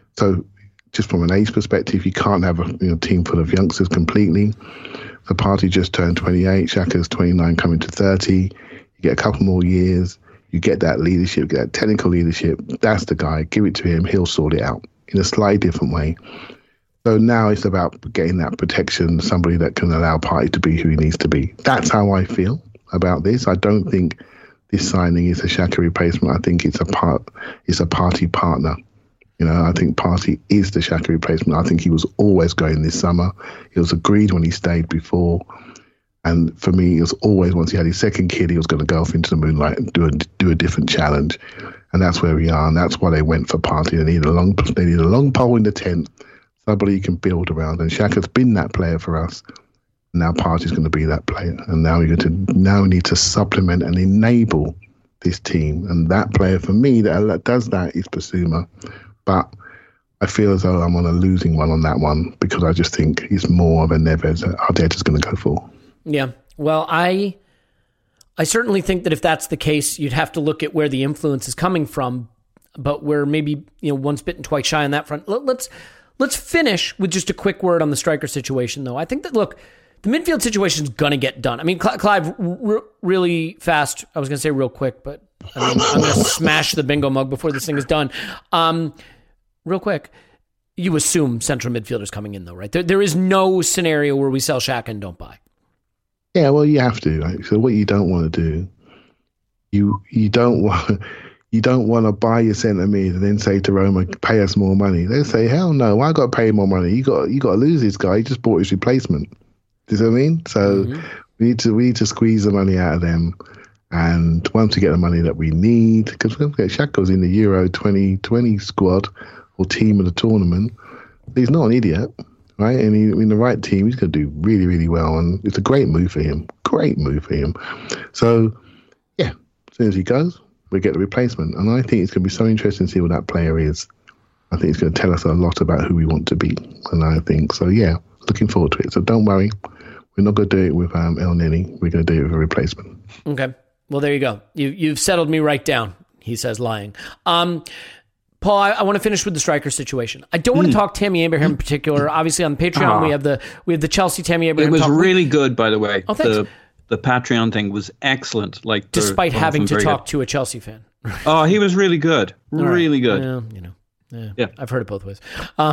just from an age perspective, you can't have a team full of youngsters completely. The Partey just turned 28. Xhaka's 29, coming to 30. You get a couple more years. You get that leadership, get that technical leadership. That's the guy. Give it to him. He'll sort it out in a slightly different way. So now it's about getting that protection, somebody that can allow Partey to be who he needs to be. That's how I feel about this. I don't think this signing is a Xhaka replacement. I think it's a Partey partner. I think Partey is the Xhaka replacement. I think he was always going this summer. It was agreed when he stayed before. And for me, it was always, once he had his second kid, he was going to go off into the moonlight and do a different challenge. And that's where we are. And that's why they went for Partey. They need a long pole in the tent, somebody you can build around. And Xhaka's been that player for us. Now Partey's going to be that player. And now we need to supplement and enable this team. And that player for me that does that is Basuma. But I feel as though I'm on a losing one on that one, because I just think he's more of a Neves that Arteta's going to go for. Yeah. Well, I certainly think that if that's the case, you'd have to look at where the influence is coming from, but we're maybe, once bitten, twice shy on that front. Let's finish with just a quick word on the striker situation, though. I think that, look, the midfield situation is going to get done. I mean, Clive, really fast. I was going to say real quick, but I'm going to smash the bingo mug before this thing is done. Real quick. You assume central midfielders coming in, though, right? There is no scenario where we sell Xhaka and don't buy. Yeah, well, you have to. Right? So what you don't want to do You don't want to buy your centre mid and then say to Roma, pay us more money. They say, hell no, why got to pay more money? You got to lose this guy. He just bought his replacement. Do you see what I mean? So we need to squeeze the money out of them. And once we get the money that we need, because Xhaka's in the Euro 2020 squad or team of the tournament, he's not an idiot, right? And in the right team, he's going to do really, really well. And it's a great move for him. So, yeah, as soon as he goes, we get the replacement. And I think it's going to be so interesting to see what that player is. I think it's going to tell us a lot about who we want to be. And I think, so yeah, looking forward to it. So don't worry. We're not going to do it with El Neni. We're going to do it with a replacement. Okay. Well, there you go. You've settled me right down, he says, lying. Paul, I want to finish with the striker situation. I don't want to talk Tammy Abraham in particular. Obviously, on Patreon, we have the Chelsea Tammy Abraham. It was really good, by the way. Oh, thanks. The Patreon thing was excellent. Like despite having to talk to a Chelsea fan. Oh, he was really good. Really good. Well, yeah, I've heard it both ways.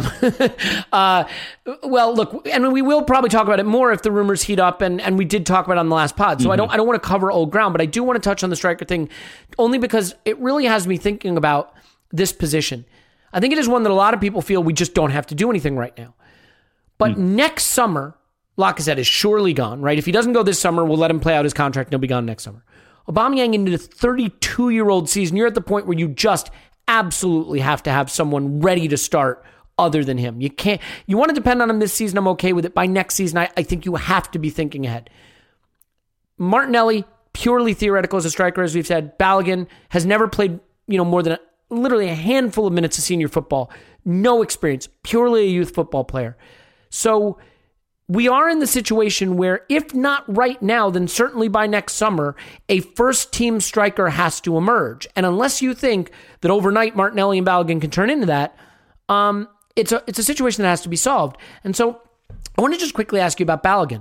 Well, look, and we will probably talk about it more if the rumors heat up, and we did talk about it on the last pod. So I don't want to cover old ground, but I do want to touch on the striker thing, only because it really has me thinking about this position. I think it is one that a lot of people feel we just don't have to do anything right now. But next summer, Lacazette is surely gone, right? If he doesn't go this summer, we'll let him play out his contract and he'll be gone next summer. Aubameyang into the 32-year-old season, you're at the point where you just absolutely have to have someone ready to start other than him. You want to depend on him this season, I'm okay with it. By next season, I think you have to be thinking ahead. Martinelli, purely theoretical as a striker, as we've said. Balogun has never played, more than literally a handful of minutes of senior football. No experience, purely a youth football player. So we are in the situation where, if not right now, then certainly by next summer, a first-team striker has to emerge. And unless you think that overnight Martinelli and Balogun can turn into that, it's a situation that has to be solved. And so I want to just quickly ask you about Balogun.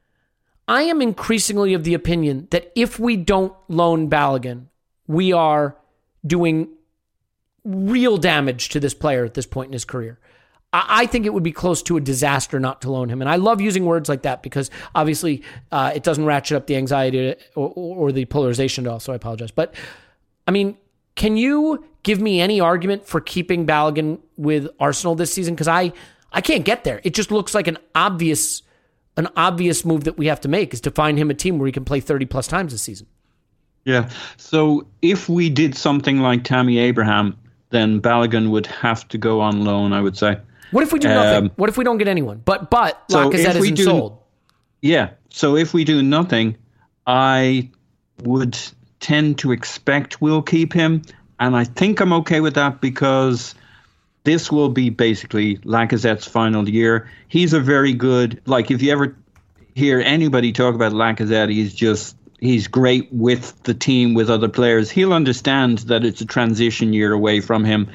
I am increasingly of the opinion that if we don't loan Balogun, we are doing real damage to this player at this point in his career. I think it would be close to a disaster not to loan him. And I love using words like that because obviously it doesn't ratchet up the anxiety or the polarization at all. So I apologize. But I mean, can you give me any argument for keeping Balogun with Arsenal this season? Because I can't get there. It just looks like an obvious move that we have to make is to find him a team where he can play 30 plus times this season. Yeah. So if we did something like Tammy Abraham, then Balogun would have to go on loan, I would say. What if we do nothing? What if we don't get anyone? But Lacazette isn't sold. Yeah. So if we do nothing, I would tend to expect we'll keep him. And I think I'm okay with that because this will be basically Lacazette's final year. He's a very good, if you ever hear anybody talk about Lacazette, he's great with the team, with other players. He'll understand that it's a transition year away from him.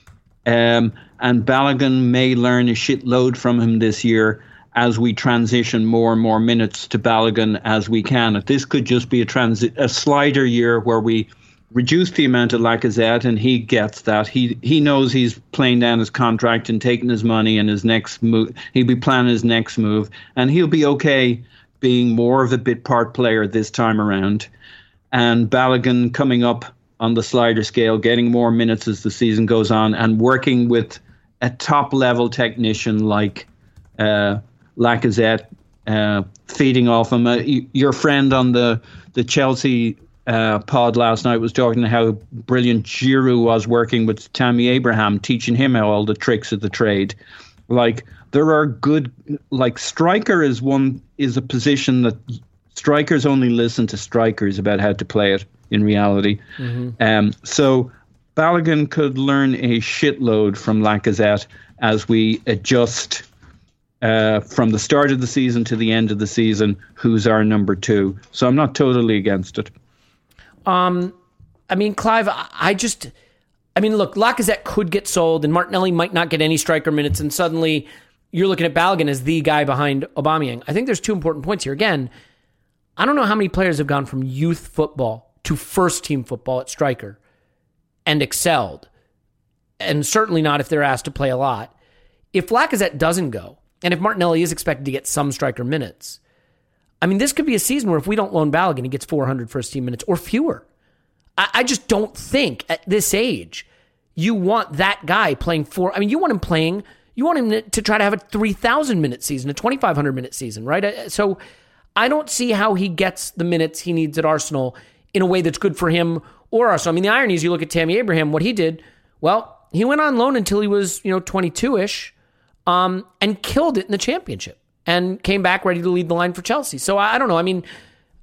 And Balogun may learn a shitload from him this year as we transition more and more minutes to Balogun as we can. This could just be a slider year where we reduce the amount of Lacazette, and he gets that. He knows he's playing down his contract and taking his money, and his next move, he'll be planning his next move, and he'll be okay being more of a bit part player this time around. And Balogun coming up on the slider scale, getting more minutes as the season goes on, and working with a top-level technician like Lacazette, feeding off him. Your friend on the Chelsea pod last night was talking how brilliant Giroud was working with Tammy Abraham, teaching him all the tricks of the trade. There are good, striker is a position that strikers only listen to strikers about how to play it in reality. So Balogun could learn a shitload from Lacazette as we adjust from the start of the season to the end of the season, who's our number two. So I'm not totally against it. Clive, look, Lacazette could get sold and Martinelli might not get any striker minutes, and suddenly you're looking at Balogun as the guy behind Aubameyang. I think there's two important points here. Again, I don't know how many players have gone from youth football to first-team football at striker and excelled, and certainly not if they're asked to play a lot. If Lacazette doesn't go, and if Martinelli is expected to get some striker minutes, this could be a season where if we don't loan Balogun, he gets 400 first-team minutes or fewer. I just don't think at this age you want that guy playing you want him to try to have a 3,000-minute season, a 2,500-minute season, right? So I don't see how he gets the minutes he needs at Arsenal in a way that's good for him or Arsenal. I mean, the irony is you look at Tammy Abraham, what he did, well, he went on loan until he was, 22-ish, and killed it in the championship and came back ready to lead the line for Chelsea. So I don't know. I mean,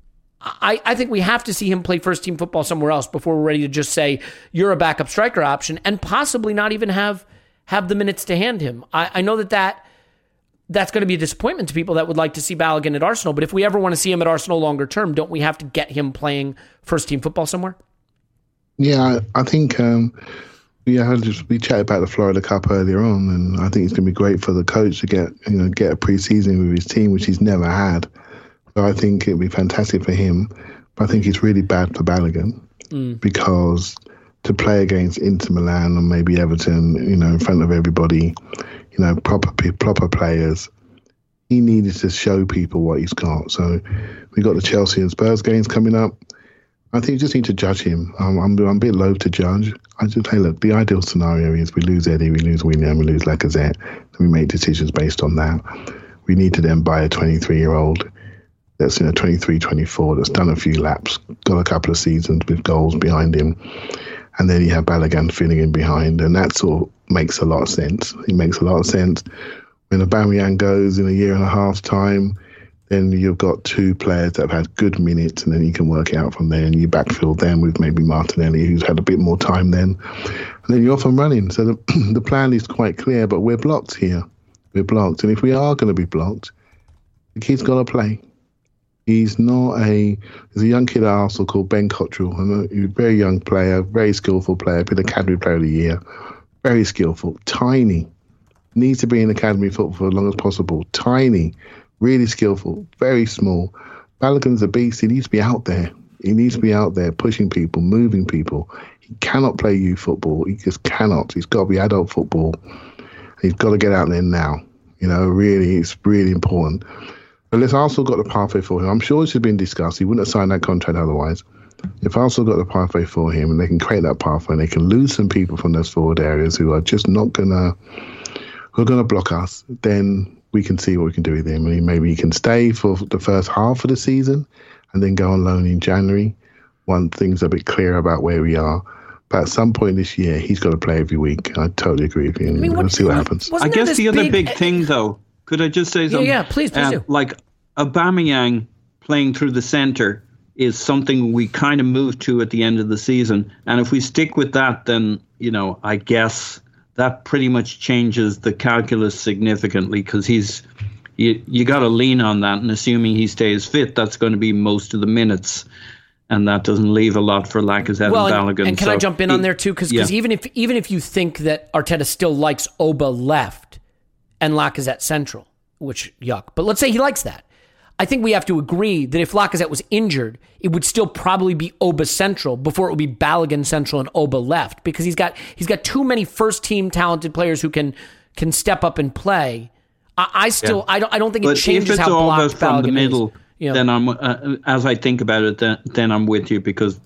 I think we have to see him play first-team football somewhere else before we're ready to just say you're a backup striker option and possibly not even have the minutes to hand him. I know that's going to be a disappointment to people that would like to see Balogun at Arsenal, but if we ever want to see him at Arsenal longer term, don't we have to get him playing first-team football somewhere? Yeah, I think we chatted about the Florida Cup earlier on, and I think it's going to be great for the coach to get a pre-season with his team, which he's never had. So I think it'd be fantastic for him, but I think it's really bad for Balogun because to play against Inter Milan and maybe Everton, in front of everybody, proper players, he needed to show people what he's got. So we got the Chelsea and Spurs games coming up. I think you just need to judge him. I'm a bit loath to judge. I just say, look, the ideal scenario is we lose Eddie, we lose William, we lose Lacazette, and we make decisions based on that. We need to then buy a 23-year-old that's 23, 24, that's done a few laps, got a couple of seasons with goals behind him, and then you have Balogun filling in behind, and that sort of makes a lot of sense. It makes a lot of sense. When Aubameyang goes in a year and a half's time, then you've got two players that have had good minutes, and then you can work it out from there, and you backfill them with maybe Martinelli, who's had a bit more time then, and then you're off and running. So the plan is quite clear, but we're blocked here. We're blocked, and if we are going to be blocked, the kid's got to play. There's a young kid at Arsenal called Ben Cottrell, a very young player, very skillful player, been Academy Player of the Year, very skillful, tiny, needs to be in Academy football for as long as possible, tiny, really skillful, very small. Balogun's a beast. He needs to be out there. He needs to be out there pushing people, moving people. He cannot play youth football. He just cannot. He's got to be adult football. He's got to get out there now. Really, it's really important. But let's also got the pathway for him. I'm sure this has been discussed. He wouldn't have signed that contract otherwise. If Arsenal got the pathway for him and they can create that pathway and they can lose some people from those forward areas who are just not gonna block us, then we can see what we can do with him. And maybe he can stay for the first half of the season and then go on loan in January when things are a bit clearer about where we are. But at some point this year, he's got to play every week. I totally agree with you. We'll see what happens. I guess the other big thing, though, could I just say something? Yeah, please do. Like Aubameyang playing through the centre is something we kind of moved to at the end of the season. And if we stick with that, then, I guess that pretty much changes the calculus significantly because you got to lean on that. And assuming he stays fit, that's going to be most of the minutes. And that doesn't leave a lot for Lacazette and Balogun. And can I jump in on there too? Because even if you think that Arteta still likes Oba left and Lacazette central, which yuck, but let's say he likes that. I think we have to agree that if Lacazette was injured, it would still probably be Oba central before it would be Balogun central and Oba left because he's got too many first team talented players who can step up and play. I don't think it changes how blocked Balogun the middle, is. Then I'm as I think about it, then I'm with you because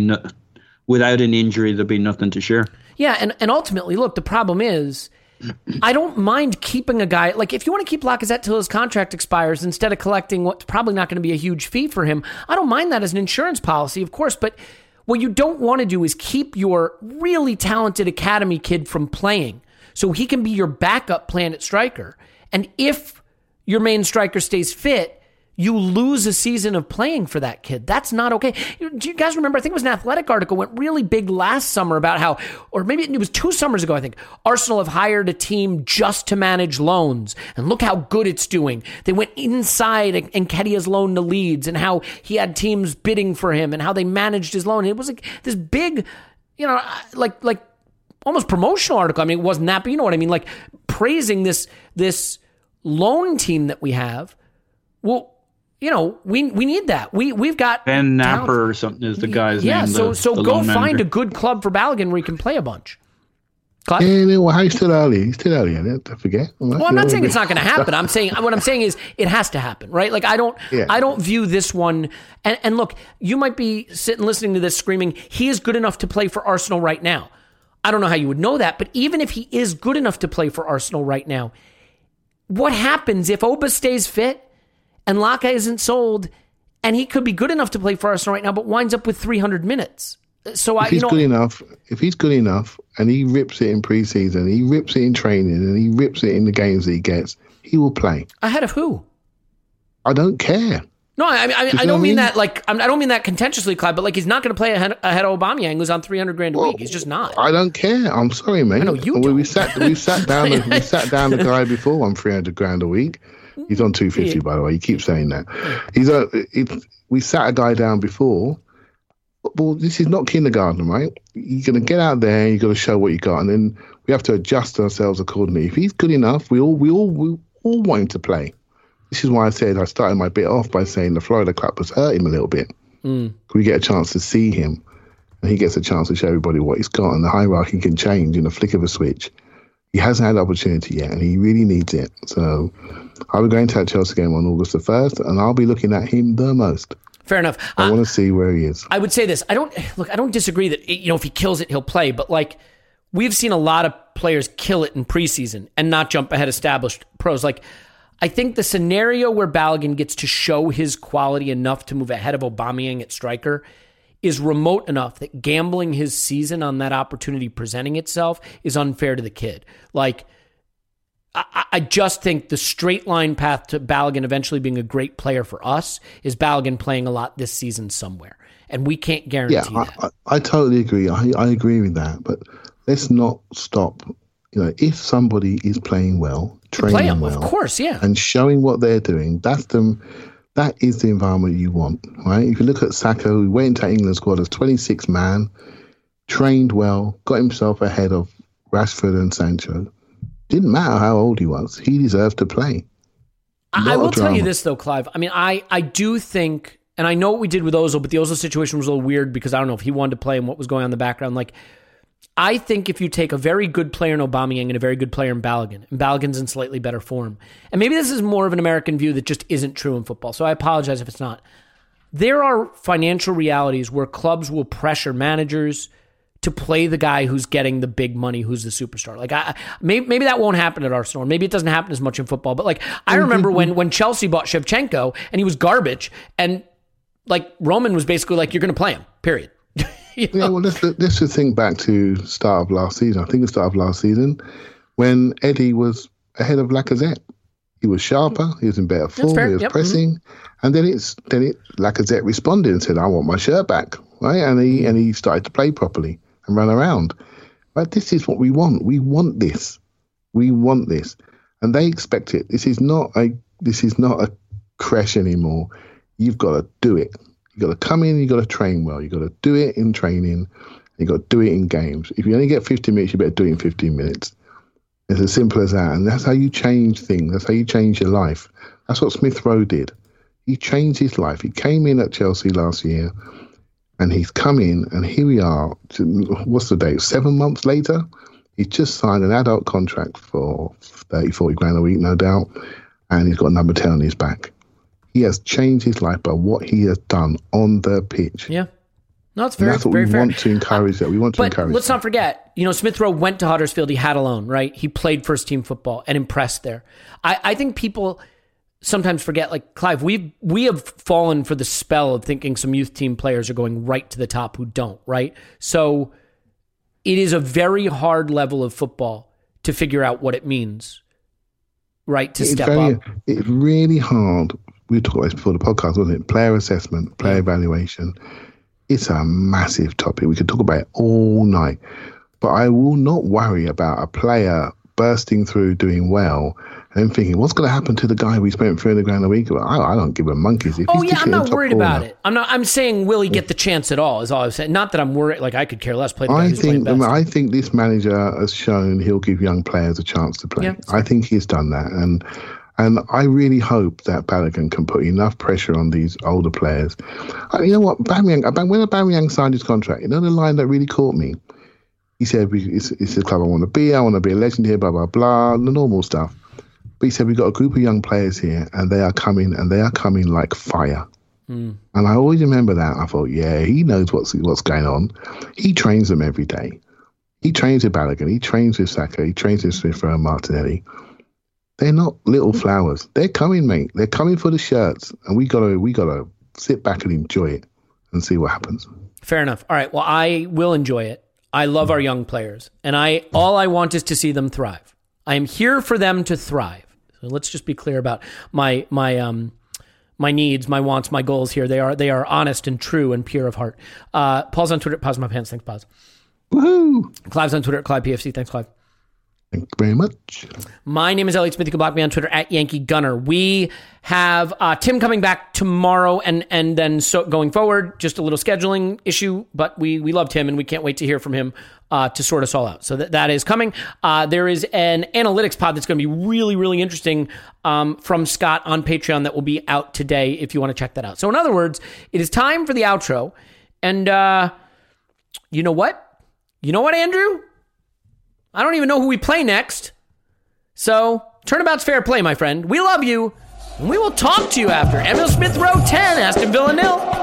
without an injury there'd be nothing to share. Yeah, and ultimately, look, the problem is, I don't mind keeping a guy, like if you want to keep Lacazette till his contract expires instead of collecting what's probably not going to be a huge fee for him, I don't mind that as an insurance policy, of course, but what you don't want to do is keep your really talented academy kid from playing so he can be your backup plan at striker. And if your main striker stays fit, you lose a season of playing for that kid. That's not okay. Do you guys remember, I think it was an Athletic article, went really big last summer about how, or maybe it was 2 summers ago, I think, Arsenal have hired a team just to manage loans. And look how good it's doing. They went inside Nketiah's loan to Leeds and how he had teams bidding for him and how they managed his loan. It was like this big, like almost promotional article. I mean, it wasn't that, but you know what I mean? Like praising this loan team that we have. Well, we need that. We've got Ben Napper or something is the guy's name. Yeah, so go find a good club for Balogun where he can play a bunch. Clive? Yeah, no, well, he's still early. He's still early, don't forget. Well, I'm not saying it's not going to happen. What I'm saying is it has to happen, right? Like I don't view this one. And look, you might be sitting listening to this screaming, he is good enough to play for Arsenal right now. I don't know how you would know that, but even if he is good enough to play for Arsenal right now, what happens if Oba stays fit and Laka isn't sold and he could be good enough to play for Arsenal right now, but winds up with 300 minutes? So if he's good enough and he rips it in preseason, he rips it in training, and he rips it in the games that he gets, he will play. Ahead of who? I don't care. No, I don't mean that like I don't mean that contentiously, Clive. But like he's not going to play ahead of Aubameyang, who's on $300,000 a week. He's just not. I don't care. I'm sorry, mate. I know you don't. We sat down the guy before on $300,000 a week. He's on 250, by the way. He keeps saying that. We sat a guy down before. Well, this is not kindergarten, right? You're going to get out there, you've got to show what you got, and then we have to adjust ourselves accordingly. If he's good enough, we all want him to play. This is why I said I started my bit off by saying the Florida club has hurt him a little bit. We get a chance to see him, and he gets a chance to show everybody what he's got, and the hierarchy can change in a flick of a switch. He hasn't had the opportunity yet, and he really needs it. So I'll be going to that Chelsea game on August the 1st, and I'll be looking at him the most. Fair enough. I want to see where he is. I would say this. I don't disagree that if he kills it, he'll play. But like we've seen a lot of players kill it in preseason and not jump ahead established pros. Like I think the scenario where Balogun gets to show his quality enough to move ahead of Aubameyang at striker is remote enough that gambling his season on that opportunity presenting itself is unfair to the kid. Like I just think the straight line path to Balogun eventually being a great player for us is Balogun playing a lot this season somewhere. And we can't guarantee that. I totally agree. I agree with that. But let's not stop. If somebody is playing well, training well, of course, yeah, and showing what they're doing, that is the environment you want, right? If you look at Saka, who went into England squad as 26 man, trained well, got himself ahead of Rashford and Sancho. Didn't matter how old he was. He deserved to play. I will tell you this, though, Clive. I mean, I do think, and I know what we did with Ozil, but the Ozil situation was a little weird because I don't know if he wanted to play and what was going on in the background. Like, I think if you take a very good player in Aubameyang and a very good player in Balogun, and Balogun's in slightly better form, and maybe this is more of an American view that just isn't true in football, so I apologize if it's not. There are financial realities where clubs will pressure managers to play the guy who's getting the big money, who's the superstar. Like, maybe that won't happen at Arsenal, or maybe it doesn't happen as much in football. But like, I remember when Chelsea bought Shevchenko and he was garbage, and like Roman was basically like, "You're going to play him." Period. Yeah, well, let's just think back to start of last season. I think the start of last season when Eddie was ahead of Lacazette. He was sharper. He was in better form. He was pressing, and then Lacazette responded and said, "I want my shirt back." Right, and he started to play properly and run around. But this is what we want. We want this. We want this, and they expect it. This is not a crash anymore. You've got to do it. You got to come in. You got to train well. You got to do it in training. You got to do it in games. If you only get 15 minutes, you better do it in 15 minutes. It's as simple as that, and that's how you change things. That's how you change your life. That's what Smith Rowe did. He changed his life. He came in at Chelsea last year. And he's come in, and here we are. What's the date? 7 months later, he's just signed an adult contract for 30, 40 grand a week, no doubt. And he's got number 10 on his back. He has changed his life by what he has done on the pitch. Yeah. No, it's very, and that's what very we fair. Want to encourage that. We want to encourage let's not forget, Smith Rowe went to Huddersfield. He had a loan, right? He played first team football and impressed there. I think people sometimes forget, like Clive, we have fallen for the spell of thinking some youth team players are going right to the top who don't, right? So it is a very hard level of football to figure out what it means, right? To step up. It's really hard. We talked about this before the podcast, wasn't it? Player assessment, player evaluation. It's a massive topic. We could talk about it all night. But I will not worry about a player bursting through, doing well, and thinking, what's going to happen to the guy we spent $300,000 a week? Well, I don't give a monkeys. I'm not worried about it. I'm saying, will he get the chance at all? Is all I'm saying. Not that I'm worried. Like, I could care less. Play the guy who's playing best. I think this manager has shown he'll give young players a chance to play. Yeah, I think he's done that, and I really hope that Balogun can put enough pressure on these older players. You know what, when Aubameyang signed his contract, the line that really caught me. He said, it's the club I want to be. I want to be a legend here, blah, blah, blah, the normal stuff. But he said, we've got a group of young players here, and they are coming like fire. And I always remember that. I thought, yeah, he knows what's going on. He trains them every day. He trains with Balogun. He trains with Saka. He trains with Smith Rowe and Martinelli. They're not little flowers. They're coming, mate. They're coming for the shirts, and we gotta sit back and enjoy it and see what happens. Fair enough. All right. Well, I will enjoy it. I love our young players, and all I want is to see them thrive. I am here for them to thrive. So let's just be clear about my needs, my wants, my goals here. They are honest and true and pure of heart. Paul's on Twitter. Pause my pants. Thanks, Pause. Woohoo! Clive's on Twitter at ClivePFC. Thanks, Clive. Thank you very much. My name is Elliot Smith. You can block me on Twitter at Yankee Gunner. We have Tim coming back tomorrow and then going forward. Just a little scheduling issue, but we love Tim and we can't wait to hear from him to sort us all out. So that is coming. There is an analytics pod that's going to be really, really interesting from Scott on Patreon that will be out today if you want to check that out. So in other words, it is time for the outro. And you know what? You know what, Andrew? I don't even know who we play next. So, turnabout's fair play, my friend. We love you, and we will talk to you after. Emil Smith Rowe 10, Aston Villa 0.